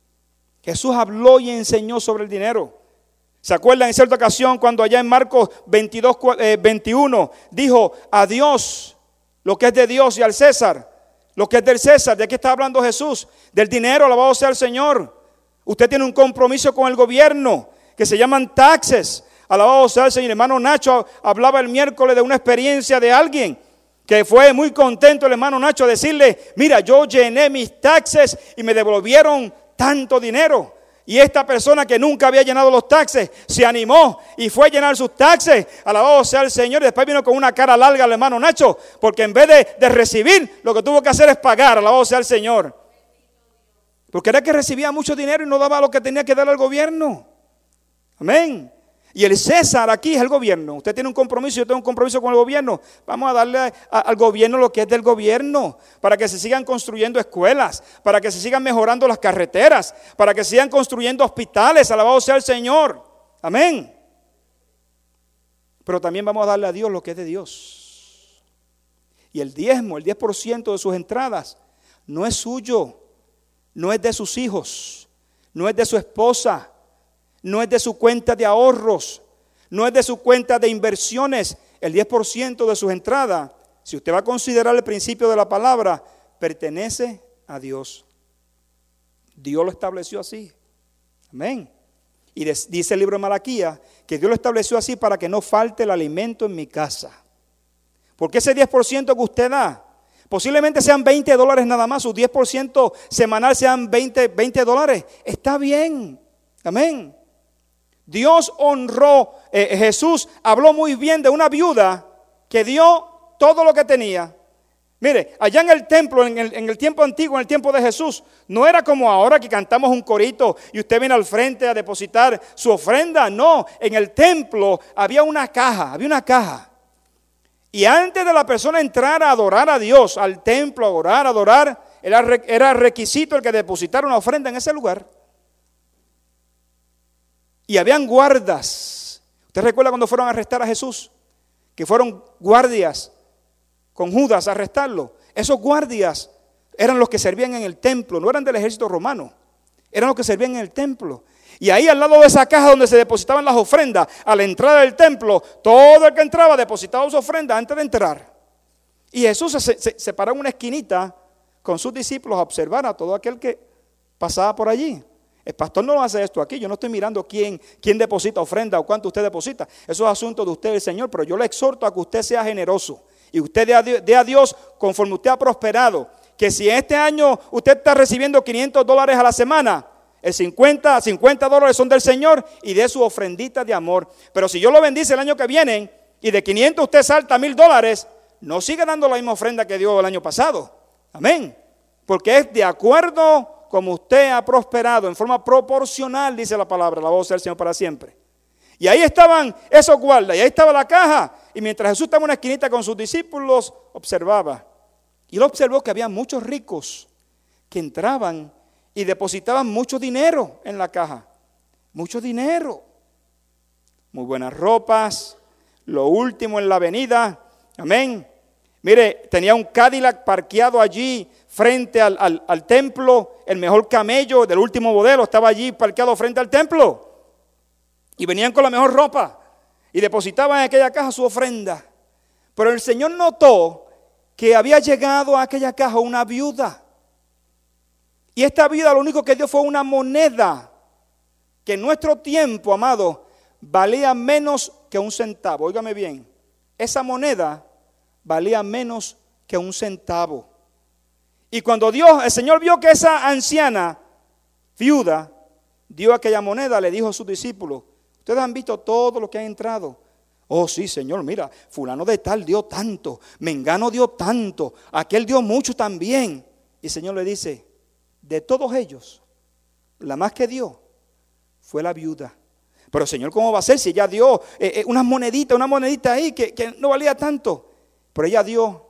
Speaker 1: Jesús habló y enseñó sobre el dinero. ¿Se acuerdan en cierta ocasión cuando allá en Marcos 21 dijo a Dios lo que es de Dios y al César lo que es del César? ¿De qué está hablando Jesús? Del dinero, alabado sea el Señor. Usted tiene un compromiso con el gobierno que se llaman taxes. Alabado sea el Señor. Hermano Nacho hablaba el miércoles de una experiencia de alguien que fue muy contento el hermano Nacho a decirle: mira, yo llené mis taxes y me devolvieron tanto dinero. Y esta persona que nunca había llenado los taxes se animó y fue a llenar sus taxes. Alabado sea el Señor. Y después vino con una cara larga el hermano Nacho, porque en vez de recibir, lo que tuvo que hacer es pagar. Alabado sea el Señor. Porque era que recibía mucho dinero y no daba lo que tenía que dar al gobierno. Amén. Y el César aquí es el gobierno. Usted tiene un compromiso, yo tengo un compromiso con el gobierno. Vamos a darle al gobierno lo que es del gobierno, para que se sigan construyendo escuelas, para que se sigan mejorando las carreteras, para que se sigan construyendo hospitales. Alabado sea el Señor. Amén. Pero también vamos a darle a Dios lo que es de Dios. Y el diezmo, el 10% de sus entradas, no es suyo, no es de sus hijos, no es de su esposa, no es de su cuenta de ahorros, no es de su cuenta de inversiones. El 10% de sus entradas, si usted va a considerar el principio de la palabra, pertenece a Dios. Dios lo estableció así. Amén. Y dice el libro de Malaquías que Dios lo estableció así para que no falte el alimento en mi casa. Porque ese 10% que usted da, posiblemente sean $20 nada más, su 10% semanal sean $20. Está bien. Amén. Dios honró, Jesús habló muy bien de una viuda que dio todo lo que tenía. Mire, allá en el templo, en el tiempo antiguo, en el tiempo de Jesús, no era como ahora que cantamos un corito y usted viene al frente a depositar su ofrenda. No, en el templo había una caja. Y antes de la persona entrar a adorar a Dios, al templo, a adorar, era requisito el que depositara una ofrenda en ese lugar. Y habían guardas. ¿Usted recuerda cuando fueron a arrestar a Jesús? Que fueron guardias con Judas a arrestarlo. Esos guardias eran los que servían en el templo, no eran del ejército romano. Eran los que servían en el templo. Y ahí al lado de esa caja donde se depositaban las ofrendas, a la entrada del templo, todo el que entraba depositaba su ofrenda antes de entrar. Y Jesús se paró en una esquinita con sus discípulos a observar a todo aquel que pasaba por allí. El pastor no hace esto aquí. Yo no estoy mirando quién deposita ofrenda o cuánto usted deposita. Eso es asunto de usted y el Señor. Pero yo le exhorto a que usted sea generoso. Y usted dé a Dios conforme usted ha prosperado. Que si este año usted está recibiendo $500 a la semana, El $50 son del Señor y de su ofrendita de amor. Pero si yo lo bendice el año que viene y de 500 usted salta $1,000, no sigue dando la misma ofrenda que dio el año pasado. Amén. Porque es de acuerdo como usted ha prosperado, en forma proporcional, dice la palabra, la voz del Señor para siempre. Y ahí estaban esos guardas, y ahí estaba la caja. Y mientras Jesús estaba en una esquinita con sus discípulos, observaba. Y él observó que había muchos ricos que entraban y depositaban mucho dinero en la caja. Mucho dinero. Muy buenas ropas, lo último en la avenida. Amén. Mire, tenía un Cadillac parqueado allí frente al templo. El mejor camello del último modelo estaba allí parqueado frente al templo. Y venían con la mejor ropa y depositaban en aquella caja su ofrenda. Pero el Señor notó que había llegado a aquella caja una viuda. Y esta viuda lo único que dio fue una moneda que en nuestro tiempo, amado, valía menos que un centavo. Óigame bien, esa moneda valía menos que un centavo. Y cuando el Señor vio que esa anciana viuda dio aquella moneda, le dijo a sus discípulos: ustedes han visto todo lo que ha entrado. Oh sí, Señor, mira, fulano de tal dio tanto, mengano dio tanto, aquel dio mucho también. Y el Señor le dice: de todos ellos, la más que dio fue la viuda. Pero Señor, ¿cómo va a ser si ella dio una monedita ahí que no valía tanto? Pero ella dio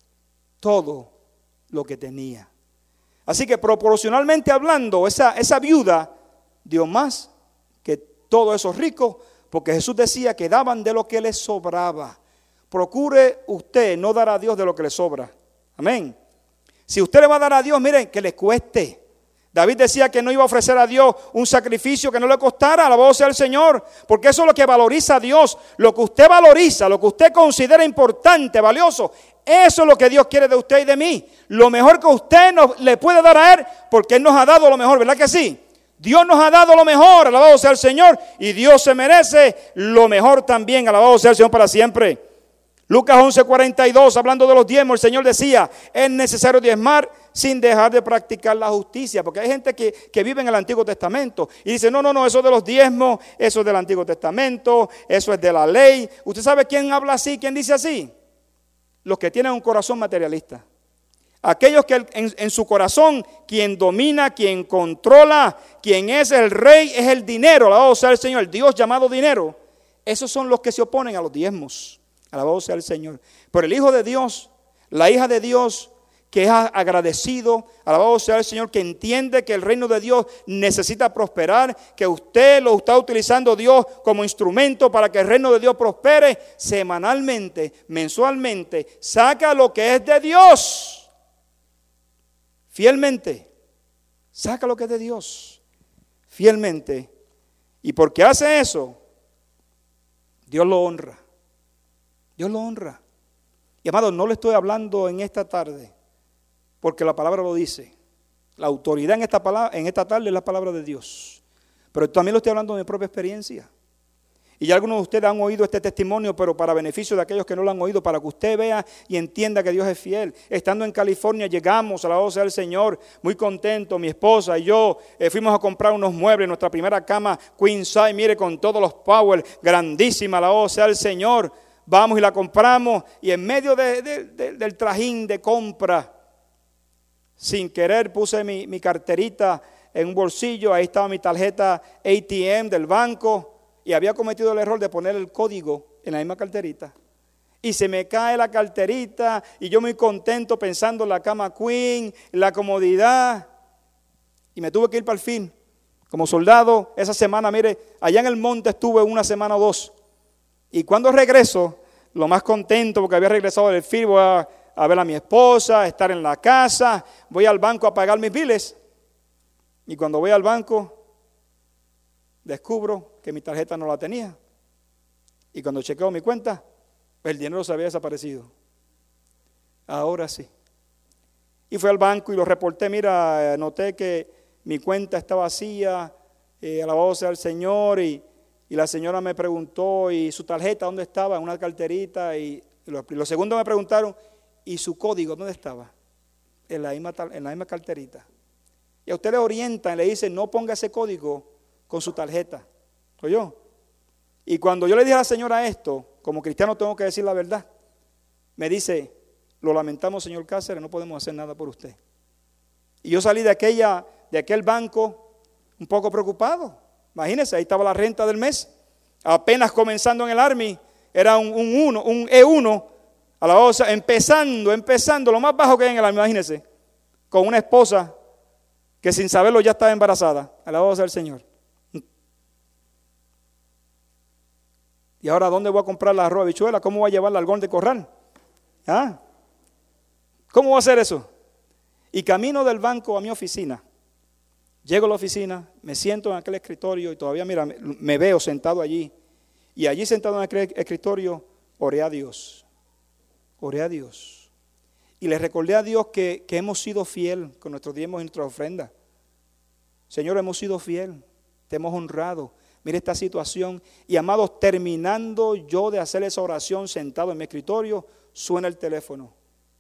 Speaker 1: todo lo que tenía. Así que proporcionalmente hablando, esa viuda dio más que todos esos ricos, porque Jesús decía que daban de lo que les sobraba. Procure usted no dar a Dios de lo que le sobra. Amén. Si usted le va a dar a Dios, miren, que le cueste. David decía que no iba a ofrecer a Dios un sacrificio que no le costara. Alabado sea el Señor, porque eso es lo que valoriza a Dios. Lo que usted valoriza, lo que usted considera importante, valioso, eso es lo que Dios quiere de usted y de mí. Lo mejor que usted le puede dar a Él, porque Él nos ha dado lo mejor, ¿verdad que sí? Dios nos ha dado lo mejor, alabado sea el Señor, y Dios se merece lo mejor también, alabado sea el Señor para siempre. Lucas 11:42, hablando de los diezmos, el Señor decía: es necesario diezmar sin dejar de practicar la justicia. Porque hay gente que vive en el Antiguo Testamento y dice: no, eso de los diezmos, eso es del Antiguo Testamento, eso es de la ley. ¿Usted sabe quién habla así, quién dice así? Los que tienen un corazón materialista. Aquellos que en su corazón, quien domina, quien controla, quien es el rey, es el dinero. Alabado sea el Señor, el Dios llamado dinero. Esos son los que se oponen a los diezmos. Alabado sea el Señor. Pero el Hijo de Dios, la hija de Dios, que es agradecido, alabado sea el Señor, que entiende que el reino de Dios necesita prosperar, que usted lo está utilizando Dios como instrumento para que el reino de Dios prospere, semanalmente, mensualmente, saca lo que es de Dios. Fielmente, saca lo que es de Dios, fielmente. Y porque hace eso, Dios lo honra. Dios lo honra. Y amado, no le estoy hablando en esta tarde, porque la palabra lo dice. La autoridad en esta tarde es la palabra de Dios. Pero también lo estoy hablando de mi propia experiencia. Y ya algunos de ustedes han oído este testimonio, pero para beneficio de aquellos que no lo han oído, para que usted vea y entienda que Dios es fiel. Estando en California llegamos, alabado sea el Señor, muy contentos, mi esposa y yo fuimos a comprar unos muebles, nuestra primera cama queen size, mire, con todos los power, grandísima, alabado sea el Señor. Vamos y la compramos, y en medio del trajín de compra, sin querer puse mi carterita en un bolsillo. Ahí estaba mi tarjeta ATM del banco, y había cometido el error de poner el código en la misma carterita. Y se me cae la carterita, y yo muy contento pensando en la cama queen, la comodidad, y me tuve que ir para el fin. Como soldado, esa semana, mire, allá en el monte estuve una semana o dos. Y cuando regreso, lo más contento, porque había regresado del film, voy a ver a mi esposa, estar en la casa, voy al banco a pagar mis biles. Y cuando voy al banco, descubro que mi tarjeta no la tenía. Y cuando chequeo mi cuenta, el dinero se había desaparecido. Ahora sí. Y fui al banco y lo reporté. Mira, noté que mi cuenta está vacía, alabado sea el Señor. Y la señora me preguntó: ¿y su tarjeta dónde estaba? En una carterita. Y los segundos me preguntaron: ¿y su código dónde estaba? En la misma carterita. Y a usted le orientan, le dicen, no ponga ese código con su tarjeta. ¿Oyó? Y cuando yo le dije a la señora esto, como cristiano tengo que decir la verdad, me dice, lo lamentamos, señor Cáceres, no podemos hacer nada por usted. Y yo salí de aquel banco un poco preocupado. Imagínense, ahí estaba la renta del mes, apenas comenzando en el Army, era un E1, a la osa, empezando, lo más bajo que hay en el Army, imagínense, con una esposa que sin saberlo ya estaba embarazada, a la osa del Señor. Y ahora, ¿dónde voy a comprar la arroz habichuela? ¿Cómo voy a llevar el algón de corral? ¿Ah? ¿Cómo voy a hacer eso? Y camino del banco a mi oficina. Llego a la oficina, me siento en aquel escritorio y todavía, mira, me veo sentado allí. Y allí sentado en aquel escritorio, oré a Dios. Oré a Dios. Y le recordé a Dios que hemos sido fiel con nuestros diezmos y nuestras ofrendas. Señor, hemos sido fiel, te hemos honrado. Mire esta situación. Y amados, terminando yo de hacer esa oración sentado en mi escritorio, suena el teléfono.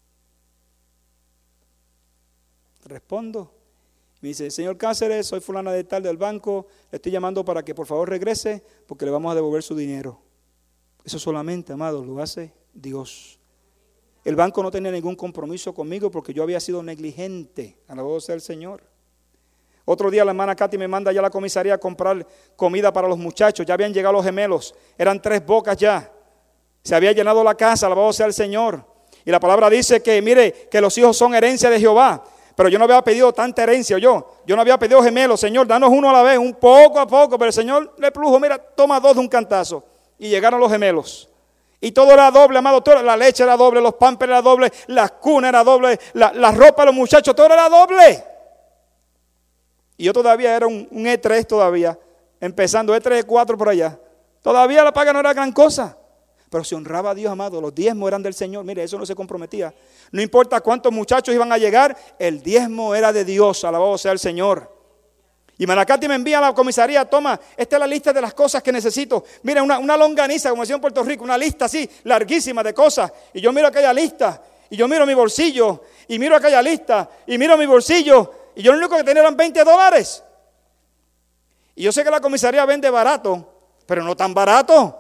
Speaker 1: Respondo. Me dice, señor Cáceres, soy fulana de tal del banco, le estoy llamando para que por favor regrese porque le vamos a devolver su dinero. Eso solamente, amados, lo hace Dios. El banco no tenía ningún compromiso conmigo porque yo había sido negligente. Alabado sea el Señor. Otro día la hermana Katy me manda ya a la comisaría a comprar comida para los muchachos. Ya habían llegado los gemelos, eran 3 bocas ya. Se había llenado la casa, alabado sea el Señor. Y la palabra dice que, mire, que los hijos son herencia de Jehová. Pero yo no había pedido tanta herencia, yo no había pedido gemelos. Señor, danos uno a la vez, un poco a poco. Pero el Señor le plujo, mira, toma 2 de un cantazo. Y llegaron los gemelos. Y todo era doble, amado, la leche era doble, los pampers era doble, las cunas era doble, la ropa de los muchachos, todo era doble. Y yo todavía era un E3 todavía, empezando E3, E4 por allá. Todavía la paga no era gran cosa. Pero se honraba a Dios, amado, los diezmos eran del Señor. Mire, eso no se comprometía. No importa cuántos muchachos iban a llegar, el diezmo era de Dios, alabado sea el Señor. Y Manacati me envía a la comisaría, toma, esta es la lista de las cosas que necesito. Mira, una longaniza, como decía en Puerto Rico, una lista así, larguísima de cosas. Y yo miro aquella lista, y yo miro mi bolsillo, y miro aquella lista, y miro mi bolsillo, y yo lo único que tenía eran $20. Y yo sé que la comisaría vende barato, pero no tan barato.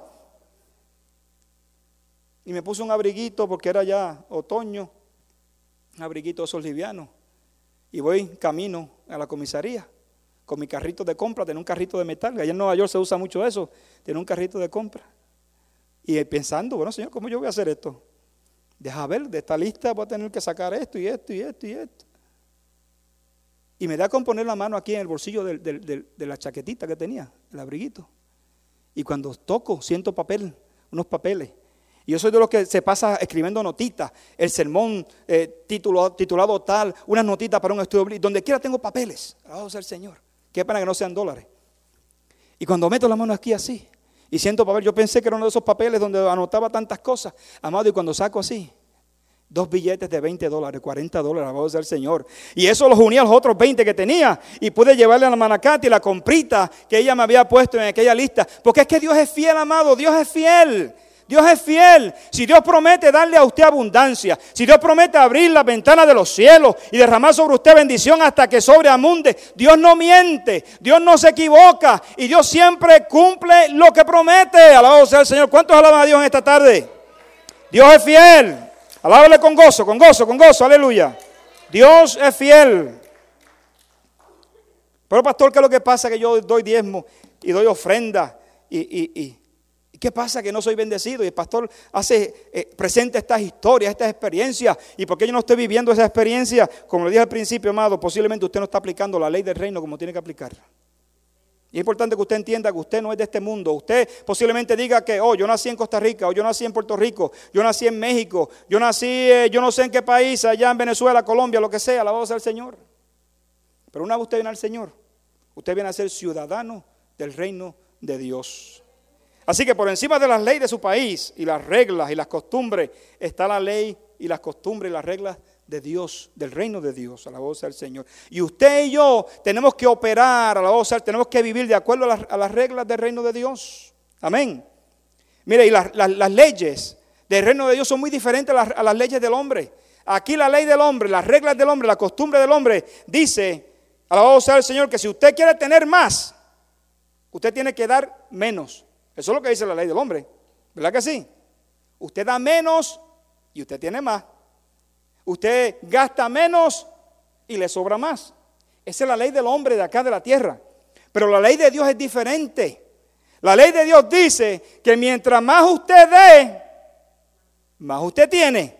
Speaker 1: Y me puse un abriguito porque era ya otoño, un abriguito de esos livianos. Y voy camino a la comisaría con mi carrito de compra. Tenía un carrito de metal, allá en Nueva York se usa mucho eso. Tenía un carrito de compra. Y pensando, bueno, Señor, ¿cómo yo voy a hacer esto? Deja ver, de esta lista voy a tener que sacar esto y esto y esto y esto. Y me da con poner la mano aquí en el bolsillo de la chaquetita que tenía, el abriguito. Y cuando toco, siento unos papeles. Y yo soy de los que se pasa escribiendo notitas, el sermón titulado tal, unas notitas para un estudio, donde quiera tengo papeles. Alabado sea el Señor. Qué pena que no sean dólares. Y cuando meto la mano aquí así y siento papel, yo pensé que era uno de esos papeles donde anotaba tantas cosas, amado, y cuando saco así, 2 billetes de $20, $40, alabado sea el Señor. Y eso los uní a los otros 20 que tenía y pude llevarle a la Manacati la comprita que ella me había puesto en aquella lista. Porque es que Dios es fiel, amado, Dios es fiel. Dios es fiel. Si Dios promete darle a usted abundancia, si Dios promete abrir las ventanas de los cielos y derramar sobre usted bendición hasta que sobreabunde, Dios no miente, Dios no se equivoca y Dios siempre cumple lo que promete. Alabado sea el Señor. ¿Cuántos alaban a Dios en esta tarde? Dios es fiel. Alábale con gozo, con gozo, con gozo. Aleluya. Dios es fiel. Pero pastor, ¿qué es lo que pasa? Que yo doy diezmo y doy ofrenda y ¿qué pasa? Que no soy bendecido. Y el pastor presenta estas historias, estas experiencias. ¿Y por qué yo no estoy viviendo esa experiencia? Como le dije al principio, amado, posiblemente usted no está aplicando la ley del reino como tiene que aplicar. Y es importante que usted entienda que usted no es de este mundo. Usted posiblemente diga que, yo nací en Costa Rica, o yo nací en Puerto Rico, yo nací en México, yo nací, yo no sé en qué país, allá en Venezuela, Colombia, lo que sea, alabado sea el Señor. Pero una vez usted viene al Señor, usted viene a ser ciudadano del reino de Dios. Así que por encima de las leyes de su país y las reglas y las costumbres está la ley y las costumbres y las reglas de Dios, del reino de Dios, alabado sea el Señor. Y usted y yo tenemos que operar, alabado sea, tenemos que vivir de acuerdo a las reglas del reino de Dios. Amén. Mire, y las leyes del reino de Dios son muy diferentes a las leyes del hombre. Aquí la ley del hombre, las reglas del hombre, la costumbre del hombre dice alabado sea el Señor, que si usted quiere tener más, usted tiene que dar menos. Eso es lo que dice la ley del hombre, ¿verdad que sí? Usted da menos y usted tiene más. Usted gasta menos y le sobra más. Esa es la ley del hombre de acá de la tierra. Pero la ley de Dios es diferente. La ley de Dios dice que mientras más usted dé, más usted tiene.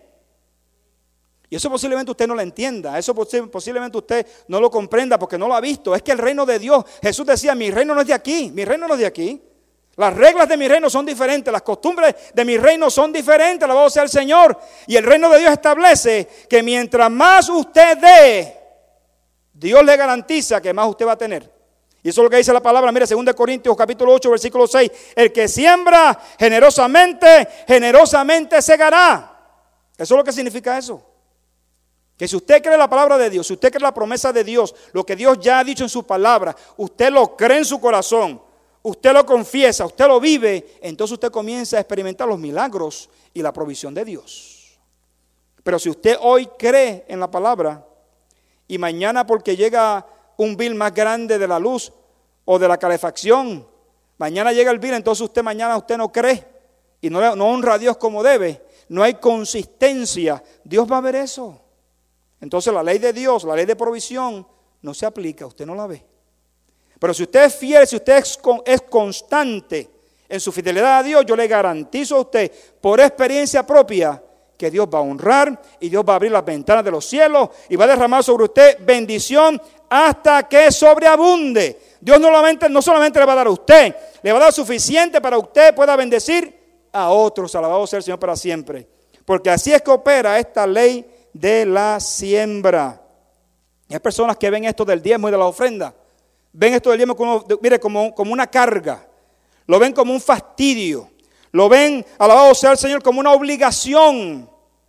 Speaker 1: Y eso posiblemente usted no lo entienda. Eso posiblemente usted no lo comprenda porque no lo ha visto. Es que el reino de Dios, Jesús decía, mi reino no es de aquí. Mi reino no es de aquí. Las reglas de mi reino son diferentes, las costumbres de mi reino son diferentes, alabado sea el Señor. Y el reino de Dios establece que mientras más usted dé, Dios le garantiza que más usted va a tener. Y eso es lo que dice la palabra, mira, 2 Corintios capítulo 8, versículo 6. El que siembra generosamente, generosamente segará. Eso es lo que significa eso. Que si usted cree la palabra de Dios, si usted cree la promesa de Dios, lo que Dios ya ha dicho en su palabra, usted lo cree en su corazón, usted lo confiesa, usted lo vive, entonces usted comienza a experimentar los milagros y la provisión de Dios. Pero si usted hoy cree en la palabra y mañana porque llega un bill más grande de la luz o de la calefacción, mañana llega el bill, entonces mañana usted no cree y no honra a Dios como debe, no hay consistencia, Dios va a ver eso. Entonces la ley de Dios, la ley de provisión no se aplica, usted no la ve. Pero si usted es fiel, si usted es constante en su fidelidad a Dios, yo le garantizo a usted, por experiencia propia, que Dios va a honrar y Dios va a abrir las ventanas de los cielos y va a derramar sobre usted bendición hasta que sobreabunde. Dios no solamente le va a dar a usted, le va a dar suficiente para que usted pueda bendecir a otros. Alabado sea el Señor para siempre. Porque así es que opera esta ley de la siembra. Y hay personas que ven esto del diezmo y de la ofrenda. Ven esto del diezmo como una carga. Lo ven como un fastidio. Lo ven, alabado sea el Señor, como una obligación.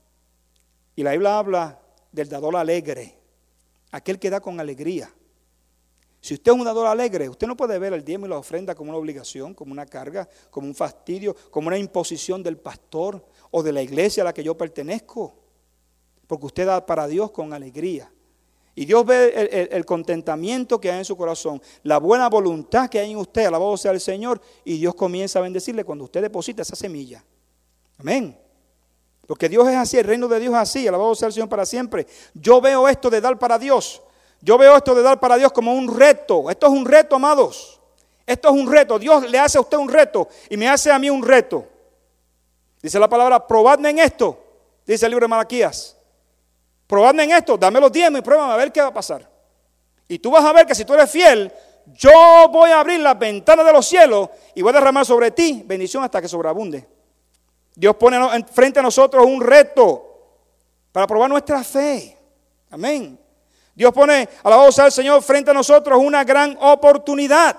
Speaker 1: Y la Biblia habla del dador alegre. Aquel que da con alegría. Si usted es un dador alegre, usted no puede ver el diezmo y la ofrenda como una obligación, como una carga, como un fastidio, como una imposición del pastor o de la iglesia a la que yo pertenezco. Porque usted da para Dios con alegría. Y Dios ve el contentamiento que hay en su corazón, la buena voluntad que hay en usted, alabado sea el Señor, y Dios comienza a bendecirle cuando usted deposita esa semilla. Amén. Porque Dios es así, el reino de Dios es así, alabado sea el Señor para siempre. Yo veo esto de dar para Dios. Yo veo esto de dar para Dios como un reto. Esto es un reto, amados. Esto es un reto. Dios le hace a usted un reto y me hace a mí un reto. Dice la palabra, probadme en esto, dice el libro de Malaquías. Probadme en esto, dame los diezmos y pruébame a ver qué va a pasar. Y tú vas a ver que si tú eres fiel, yo voy a abrir las ventanas de los cielos y voy a derramar sobre ti bendición hasta que sobreabunde. Dios pone frente a nosotros un reto para probar nuestra fe. Amén. Dios pone, alabado sea el Señor, frente a nosotros una gran oportunidad.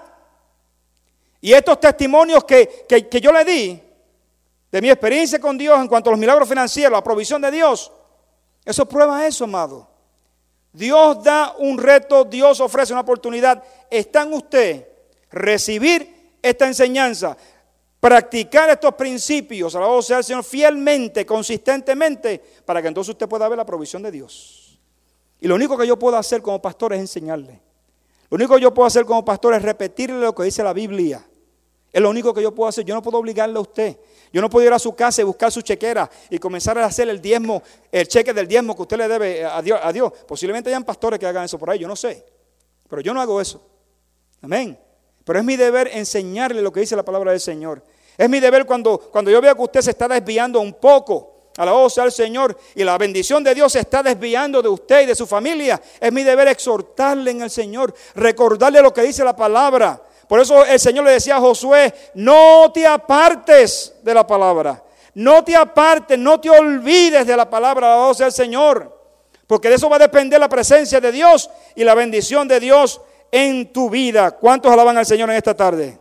Speaker 1: Y estos testimonios que yo le di de mi experiencia con Dios en cuanto a los milagros financieros, la provisión de Dios, eso prueba eso, amado. Dios da un reto, Dios ofrece una oportunidad. Está en usted recibir esta enseñanza, practicar estos principios, alabado sea el Señor, fielmente, consistentemente, para que entonces usted pueda ver la provisión de Dios. Y lo único que yo puedo hacer como pastor es enseñarle. Lo único que yo puedo hacer como pastor es repetirle lo que dice la Biblia. Es lo único que yo puedo hacer. Yo no puedo obligarle a usted. Yo no puedo ir a su casa y buscar su chequera y comenzar a hacer el diezmo, el cheque del diezmo que usted le debe a Dios. Posiblemente hayan pastores que hagan eso por ahí, yo no sé. Pero yo no hago eso. Amén. Pero es mi deber enseñarle lo que dice la palabra del Señor. Es mi deber cuando yo veo que usted se está desviando un poco, alabado sea el Señor, y la bendición de Dios se está desviando de usted y de su familia. Es mi deber exhortarle en el Señor, recordarle lo que dice la palabra. Por eso el Señor le decía a Josué, no te apartes de la palabra, no te apartes, no te olvides de la palabra, alabado sea el Señor, porque de eso va a depender la presencia de Dios y la bendición de Dios en tu vida. ¿Cuántos alaban al Señor en esta tarde?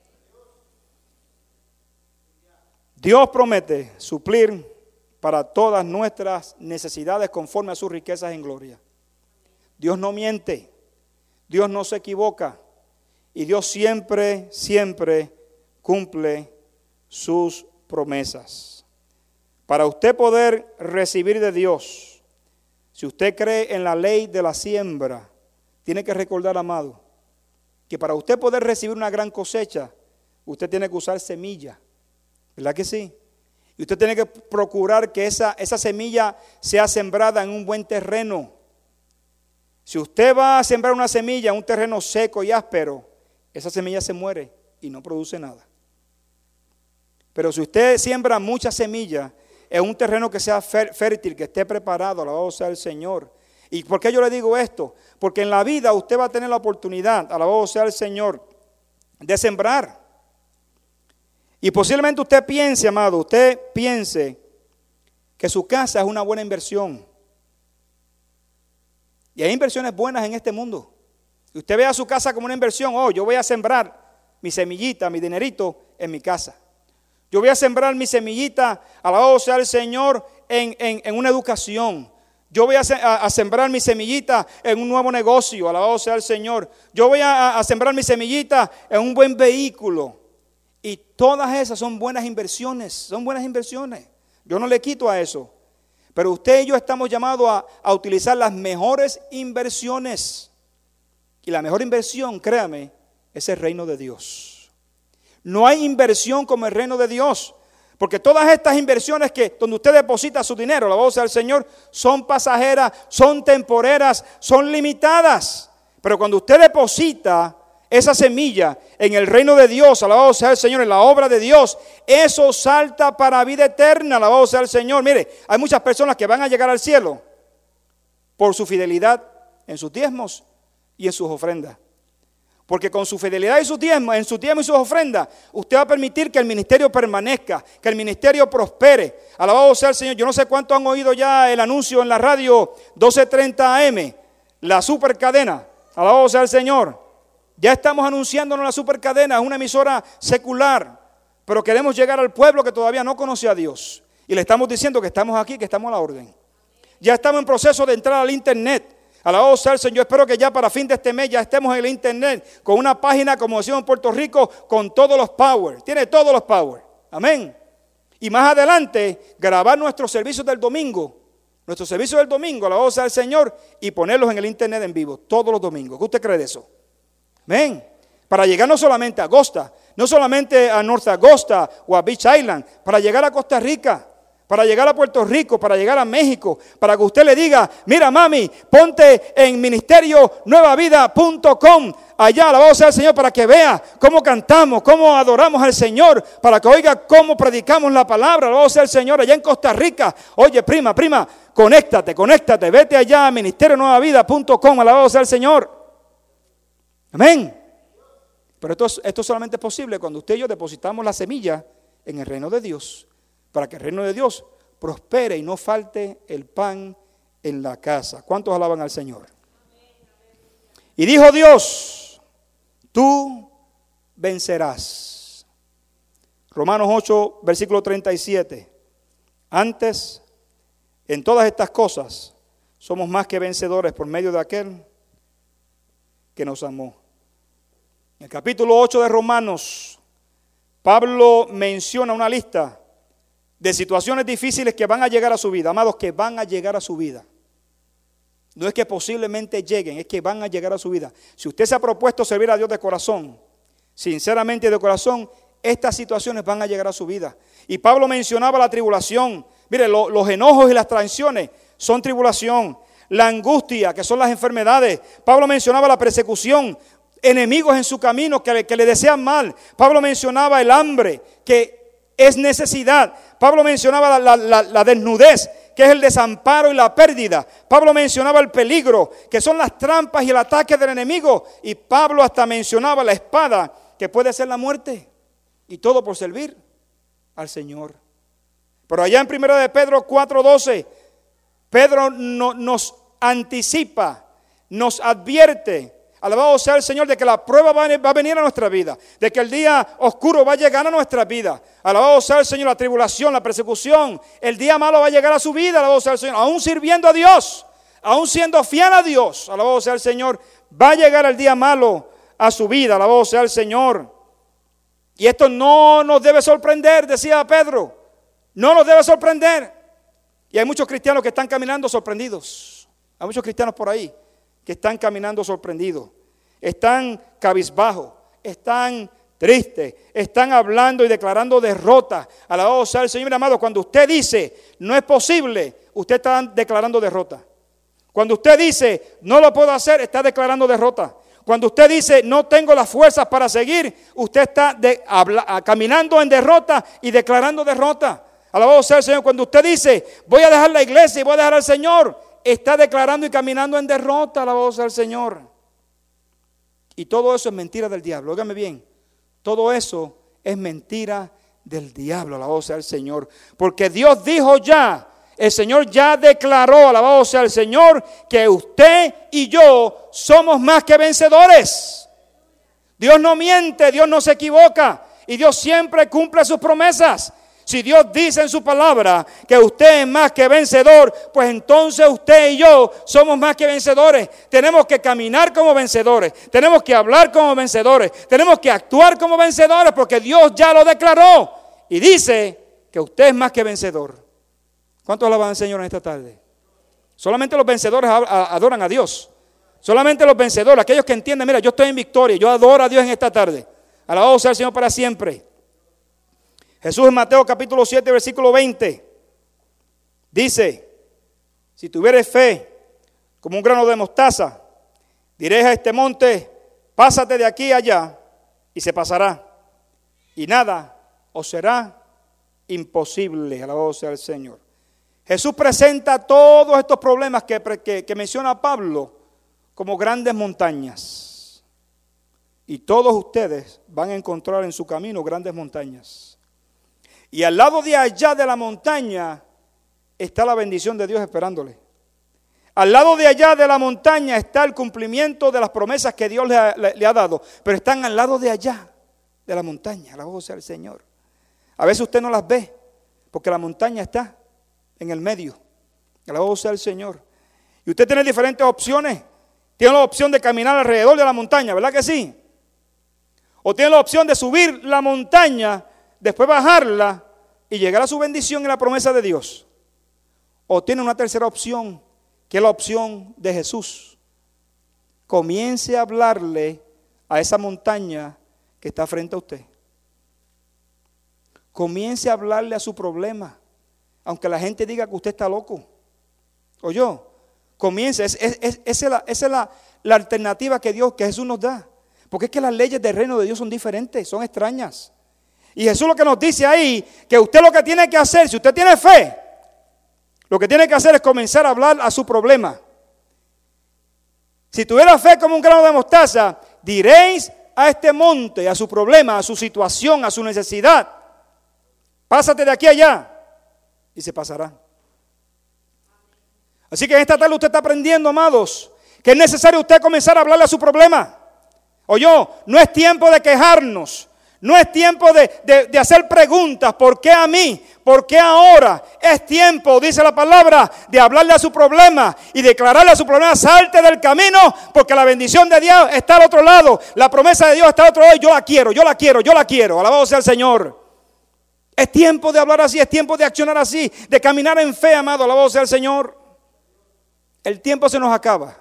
Speaker 1: Dios promete suplir para todas nuestras necesidades conforme a sus riquezas en gloria. Dios no miente, Dios no se equivoca. Y Dios siempre, siempre cumple sus promesas. Para usted poder recibir de Dios, si usted cree en la ley de la siembra, tiene que recordar, amado, que para usted poder recibir una gran cosecha, usted tiene que usar semilla. ¿Verdad que sí? Y usted tiene que procurar que esa semilla sea sembrada en un buen terreno. Si usted va a sembrar una semilla en un terreno seco y áspero, esa semilla se muere y no produce nada. Pero si usted siembra mucha semilla en un terreno que sea fértil, que esté preparado, alabado sea el Señor. ¿Y por qué yo le digo esto? Porque en la vida usted va a tener la oportunidad, alabado sea el Señor, de sembrar. Y posiblemente usted piense, amado, usted piense que su casa es una buena inversión. Y hay inversiones buenas en este mundo. Si usted ve a su casa como una inversión, yo voy a sembrar mi semillita, mi dinerito en mi casa. Yo voy a sembrar mi semillita, alabado sea el Señor, en una educación. Yo voy a sembrar mi semillita en un nuevo negocio, alabado sea el Señor. Yo voy a sembrar mi semillita en un buen vehículo. Y todas esas son buenas inversiones, Yo no le quito a eso. Pero usted y yo estamos llamados a utilizar las mejores inversiones. Y la mejor inversión, créame, es el reino de Dios. No hay inversión como el reino de Dios. Porque todas estas inversiones donde usted deposita su dinero, alabado sea el Señor, son pasajeras, son temporeras, son limitadas. Pero cuando usted deposita esa semilla en el reino de Dios, alabado sea el Señor, en la obra de Dios, eso salta para vida eterna, alabado sea el Señor. Mire, hay muchas personas que van a llegar al cielo por su fidelidad en sus diezmos y en sus ofrendas. Porque con su fidelidad y sus diezmos, en sus diezmos y sus ofrendas, usted va a permitir que el ministerio permanezca, que el ministerio prospere. Alabado sea el Señor. Yo no sé cuántos han oído ya el anuncio en la radio 1230 AM, la supercadena. Alabado sea el Señor. Ya estamos anunciándonos la supercadena, es una emisora secular, pero queremos llegar al pueblo que todavía no conoce a Dios. Y le estamos diciendo que estamos aquí, que estamos a la orden. Ya estamos en proceso de entrar al internet. Alabado sea el Señor. Yo espero que ya para fin de este mes ya estemos en el internet con una página, como decimos en Puerto Rico, con todos los power. Tiene todos los power. Amén. Y más adelante, grabar nuestros servicios del domingo. Alabado sea el Señor, y ponerlos en el internet en vivo todos los domingos. ¿Qué usted cree de eso? Amén. Para llegar no solamente a Augusta, no solamente a North Augusta o a Beach Island, para llegar a Costa Rica, para llegar a Puerto Rico, para llegar a México, para que usted le diga, mira mami, ponte en ministerionuevavida.com, allá, alabado sea el Señor, para que vea cómo cantamos, cómo adoramos al Señor, para que oiga cómo predicamos la palabra, alabado sea el Señor, allá en Costa Rica. Oye, prima, conéctate, vete allá a ministerionuevavida.com, alabado sea el Señor. Amén. Pero esto solamente es posible cuando usted y yo depositamos la semilla en el reino de Dios, para que el reino de Dios prospere y no falte el pan en la casa. ¿Cuántos alaban al Señor? Y dijo Dios, tú vencerás. Romanos 8, versículo 37. Antes, en todas estas cosas, somos más que vencedores por medio de aquel que nos amó. En el capítulo 8 de Romanos, Pablo menciona una lista de situaciones difíciles que van a llegar a su vida, amados, que van a llegar a su vida. No es que posiblemente lleguen, es que van a llegar a su vida. Si usted se ha propuesto servir a Dios de corazón, sinceramente de corazón, estas situaciones van a llegar a su vida. Y Pablo mencionaba la tribulación. Mire, los enojos y las traiciones son tribulación. La angustia, que son las enfermedades. Pablo mencionaba la persecución, enemigos en su camino que le desean mal. Pablo mencionaba el hambre, que es necesidad. Pablo mencionaba la desnudez, que es el desamparo y la pérdida. Pablo mencionaba el peligro, que son las trampas y el ataque del enemigo. Y Pablo hasta mencionaba la espada, que puede ser la muerte. Y todo por servir al Señor. Pero allá en 1 de Pedro 4:12, Pedro nos anticipa, nos advierte, alabado sea el Señor, de que la prueba va a venir a nuestra vida, de que el día oscuro va a llegar a nuestra vida. Alabado sea el Señor, la tribulación, la persecución, el día malo va a llegar a su vida, alabado sea el Señor, aún sirviendo a Dios, aún siendo fiel a Dios, alabado sea el Señor, va a llegar el día malo a su vida, alabado sea el Señor. Y esto no nos debe sorprender, decía Pedro, no nos debe sorprender. Y hay muchos cristianos que están caminando sorprendidos. Hay muchos cristianos por ahí que están caminando sorprendidos, están cabizbajos, están tristes, están hablando y declarando derrota. Alabado sea el Señor. Mira, amado, cuando usted dice no es posible, usted está declarando derrota. Cuando usted dice no lo puedo hacer, está declarando derrota. Cuando usted dice no tengo las fuerzas para seguir, usted está caminando en derrota y declarando derrota. Alabado sea el Señor. Cuando usted dice voy a dejar la iglesia y voy a dejar al Señor, está declarando y caminando en derrota. Alabado sea el Señor. Y todo eso es mentira del diablo. Óigame bien, todo eso es mentira del diablo. Alabado sea el Señor. Porque Dios dijo ya, el Señor ya declaró, alabado sea el Señor, que usted y yo somos más que vencedores. Dios no miente, Dios no se equivoca y Dios siempre cumple sus promesas. Si Dios dice en su palabra que usted es más que vencedor, pues entonces usted y yo somos más que vencedores. Tenemos que caminar como vencedores, tenemos que hablar como vencedores, tenemos que actuar como vencedores porque Dios ya lo declaró y dice que usted es más que vencedor. ¿Cuántos alaban al Señor en esta tarde? Solamente los vencedores adoran a Dios. Solamente los vencedores, aquellos que entienden, mira, yo estoy en victoria, yo adoro a Dios en esta tarde. Alabado sea el Señor para siempre. Jesús en Mateo capítulo 7, versículo 20, dice, si tuvieres fe como un grano de mostaza, diréis a este monte, pásate de aquí a allá, y se pasará, y nada os será imposible. Alabado sea el Señor. Jesús presenta todos estos problemas que menciona Pablo como grandes montañas. Y todos ustedes van a encontrar en su camino grandes montañas. Y al lado de allá de la montaña está la bendición de Dios esperándole. Al lado de allá de la montaña está el cumplimiento de las promesas que Dios le ha dado. Pero están al lado de allá de la montaña. Alabado sea el Señor. A veces usted no las ve porque la montaña está en el medio. Alabado sea el Señor. Y usted tiene diferentes opciones. Tiene la opción de caminar alrededor de la montaña, ¿verdad que sí? O tiene la opción de subir la montaña, después bajarla y llegar a su bendición y la promesa de Dios. O tiene una tercera opción, que es la opción de Jesús. Comience a hablarle a esa montaña que está frente a usted. Comience a hablarle a su problema, aunque la gente diga que usted está loco. ¿Oyó? Comience, esa es la alternativa que Jesús nos da. Porque es que las leyes del reino de Dios son diferentes, son extrañas. Y Jesús lo que nos dice ahí, que usted lo que tiene que hacer, si usted tiene fe, lo que tiene que hacer es comenzar a hablar a su problema. Si tuviera fe como un grano de mostaza, diréis a este monte, a su problema, a su situación, a su necesidad, pásate de aquí a allá, y se pasará. Así que en esta tarde usted está aprendiendo, amados, que es necesario usted comenzar a hablarle a su problema. Oyó, no es tiempo de quejarnos, no es tiempo de hacer preguntas, ¿por qué a mí? ¿Por qué ahora? Es tiempo, dice la palabra, de hablarle a su problema y declararle a su problema, salte del camino, porque la bendición de Dios está al otro lado, la promesa de Dios está al otro lado y yo la quiero, yo la quiero, yo la quiero, alabado sea el Señor. Es tiempo de hablar así, es tiempo de accionar así, de caminar en fe, amado, alabado sea el Señor. El tiempo se nos acaba.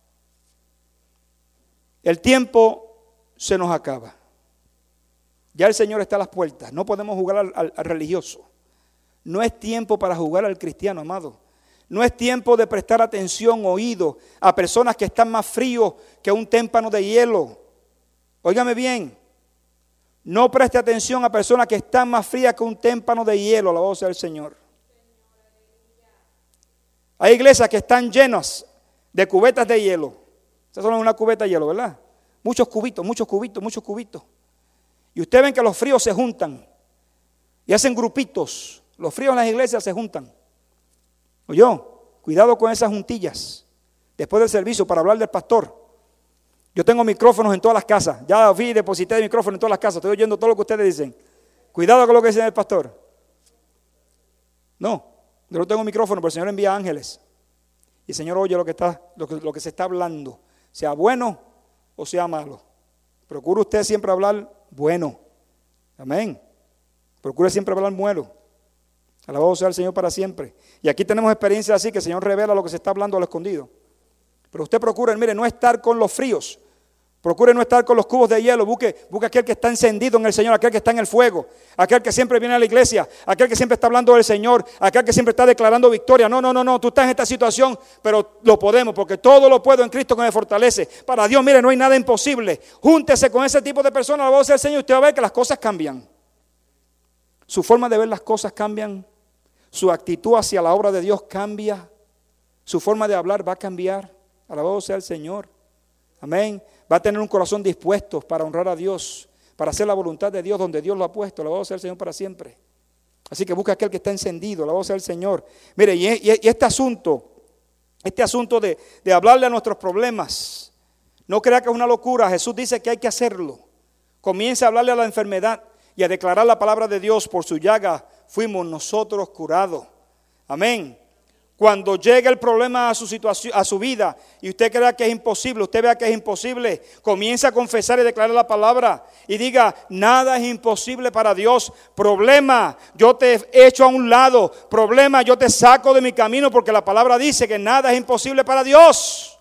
Speaker 1: El tiempo se nos acaba. Ya el Señor está a las puertas. No podemos jugar al religioso. No es tiempo para jugar al cristiano, amado. No es tiempo de prestar atención, oído a personas que están más fríos que un témpano de hielo. Óigame bien. No preste atención a personas que están más frías que un témpano de hielo. Alabado sea el Señor. Hay iglesias que están llenas de cubetas de hielo. Esa solo es una cubeta de hielo, ¿verdad? Muchos cubitos. Y ustedes ven que los fríos se juntan y hacen grupitos. Los fríos en las iglesias se juntan. Oyó, cuidado con esas juntillas. Después del servicio, para hablar del pastor. Yo tengo micrófonos en todas las casas. Ya fui y deposité el micrófono en todas las casas. Estoy oyendo todo lo que ustedes dicen. Cuidado con lo que dice el pastor. No, yo no tengo micrófono, pero el Señor envía ángeles. Y el Señor oye lo que se está hablando. Sea bueno o sea malo. Procure usted siempre hablar bueno. Amén. Procure siempre hablar bueno. Alabado sea el Señor para siempre. Y aquí tenemos experiencias así que el Señor revela lo que se está hablando al escondido. Pero usted procure, mire, no estar con los fríos. Procure no estar con los cubos de hielo. Busque aquel que está encendido en el Señor, aquel que está en el fuego, aquel que siempre viene a la iglesia, aquel que siempre está hablando del Señor, aquel que siempre está declarando victoria. No, tú estás en esta situación, pero lo podemos, porque todo lo puedo en Cristo que me fortalece. Para Dios, mire, no hay nada imposible. Júntese con ese tipo de personas, la voz del Señor, y usted va a ver que las cosas cambian. Su forma de ver las cosas cambian, su actitud hacia la obra de Dios cambia, su forma de hablar va a cambiar. Alabado sea el Señor. Amén. Va a tener un corazón dispuesto para honrar a Dios, para hacer la voluntad de Dios donde Dios lo ha puesto. Alabado sea el Señor para siempre. Así que busca aquel que está encendido. Alabado sea el Señor. Mire, y este asunto de hablarle a nuestros problemas, no crea que es una locura. Jesús dice que hay que hacerlo. Comience a hablarle a la enfermedad y a declarar la palabra de Dios. Por su llaga fuimos nosotros curados. Amén. Cuando llegue el problema a su situación, a su vida, y usted crea que es imposible, usted vea que es imposible, comience a confesar y declarar la palabra y diga: nada es imposible para Dios. Problema, yo te echo a un lado. Problema, yo te saco de mi camino, porque la palabra dice que nada es imposible para Dios.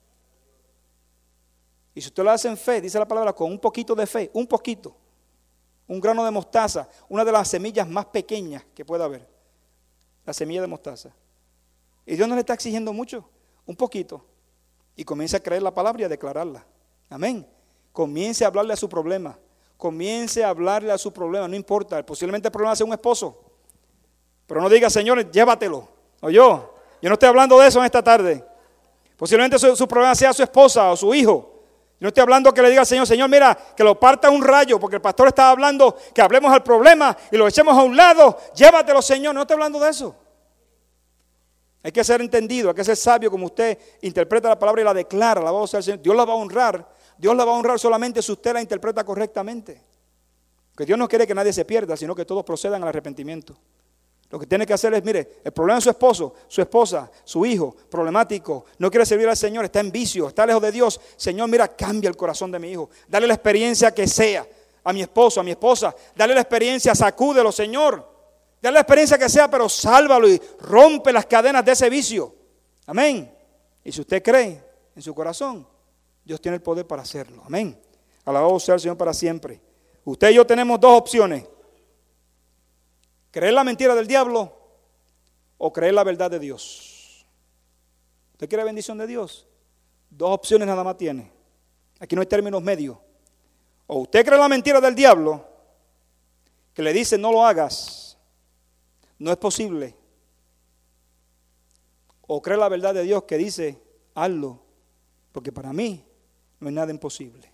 Speaker 1: Y si usted lo hace en fe, dice la palabra, con un poquito de fe, un poquito, un grano de mostaza, una de las semillas más pequeñas que pueda haber, la semilla de mostaza. Y Dios no le está exigiendo mucho, un poquito. Y comience a creer la palabra y a declararla. Amén. Comience a hablarle a su problema. Comience a hablarle a su problema, no importa. Posiblemente el problema sea un esposo. Pero no diga: Señor, llévatelo. O yo no estoy hablando de eso en esta tarde. Posiblemente su problema sea su esposa o su hijo. Yo no estoy hablando que le diga al Señor: Señor, mira, que lo parta un rayo, porque el pastor estaba hablando que hablemos al problema y lo echemos a un lado. Llévatelo, Señor. No estoy hablando de eso. Hay que ser entendido, hay que ser sabio como usted interpreta la palabra y la declara. La voz del Señor. Dios la va a honrar. Dios la va a honrar solamente si usted la interpreta correctamente. Porque Dios no quiere que nadie se pierda, sino que todos procedan al arrepentimiento. Lo que tiene que hacer es, mire, el problema es su esposo, su esposa, su hijo, problemático, no quiere servir al Señor, está en vicio, está lejos de Dios. Señor, mira, cambia el corazón de mi hijo. Dale la experiencia que sea a mi esposo, a mi esposa. Dale la experiencia, sacúdelo, Señor. Dale la experiencia que sea, pero sálvalo y rompe las cadenas de ese vicio. Amén. Y si usted cree en su corazón, Dios tiene el poder para hacerlo. Amén. Alabado sea el Señor para siempre. Usted y yo tenemos dos opciones: creer la mentira del diablo o creer la verdad de Dios. ¿Usted quiere bendición de Dios? Dos opciones nada más tiene. Aquí no hay términos medios. O usted cree la mentira del diablo, que le dice: no lo hagas, no es posible. O cree la verdad de Dios, que dice: hazlo, porque para mí no hay nada imposible.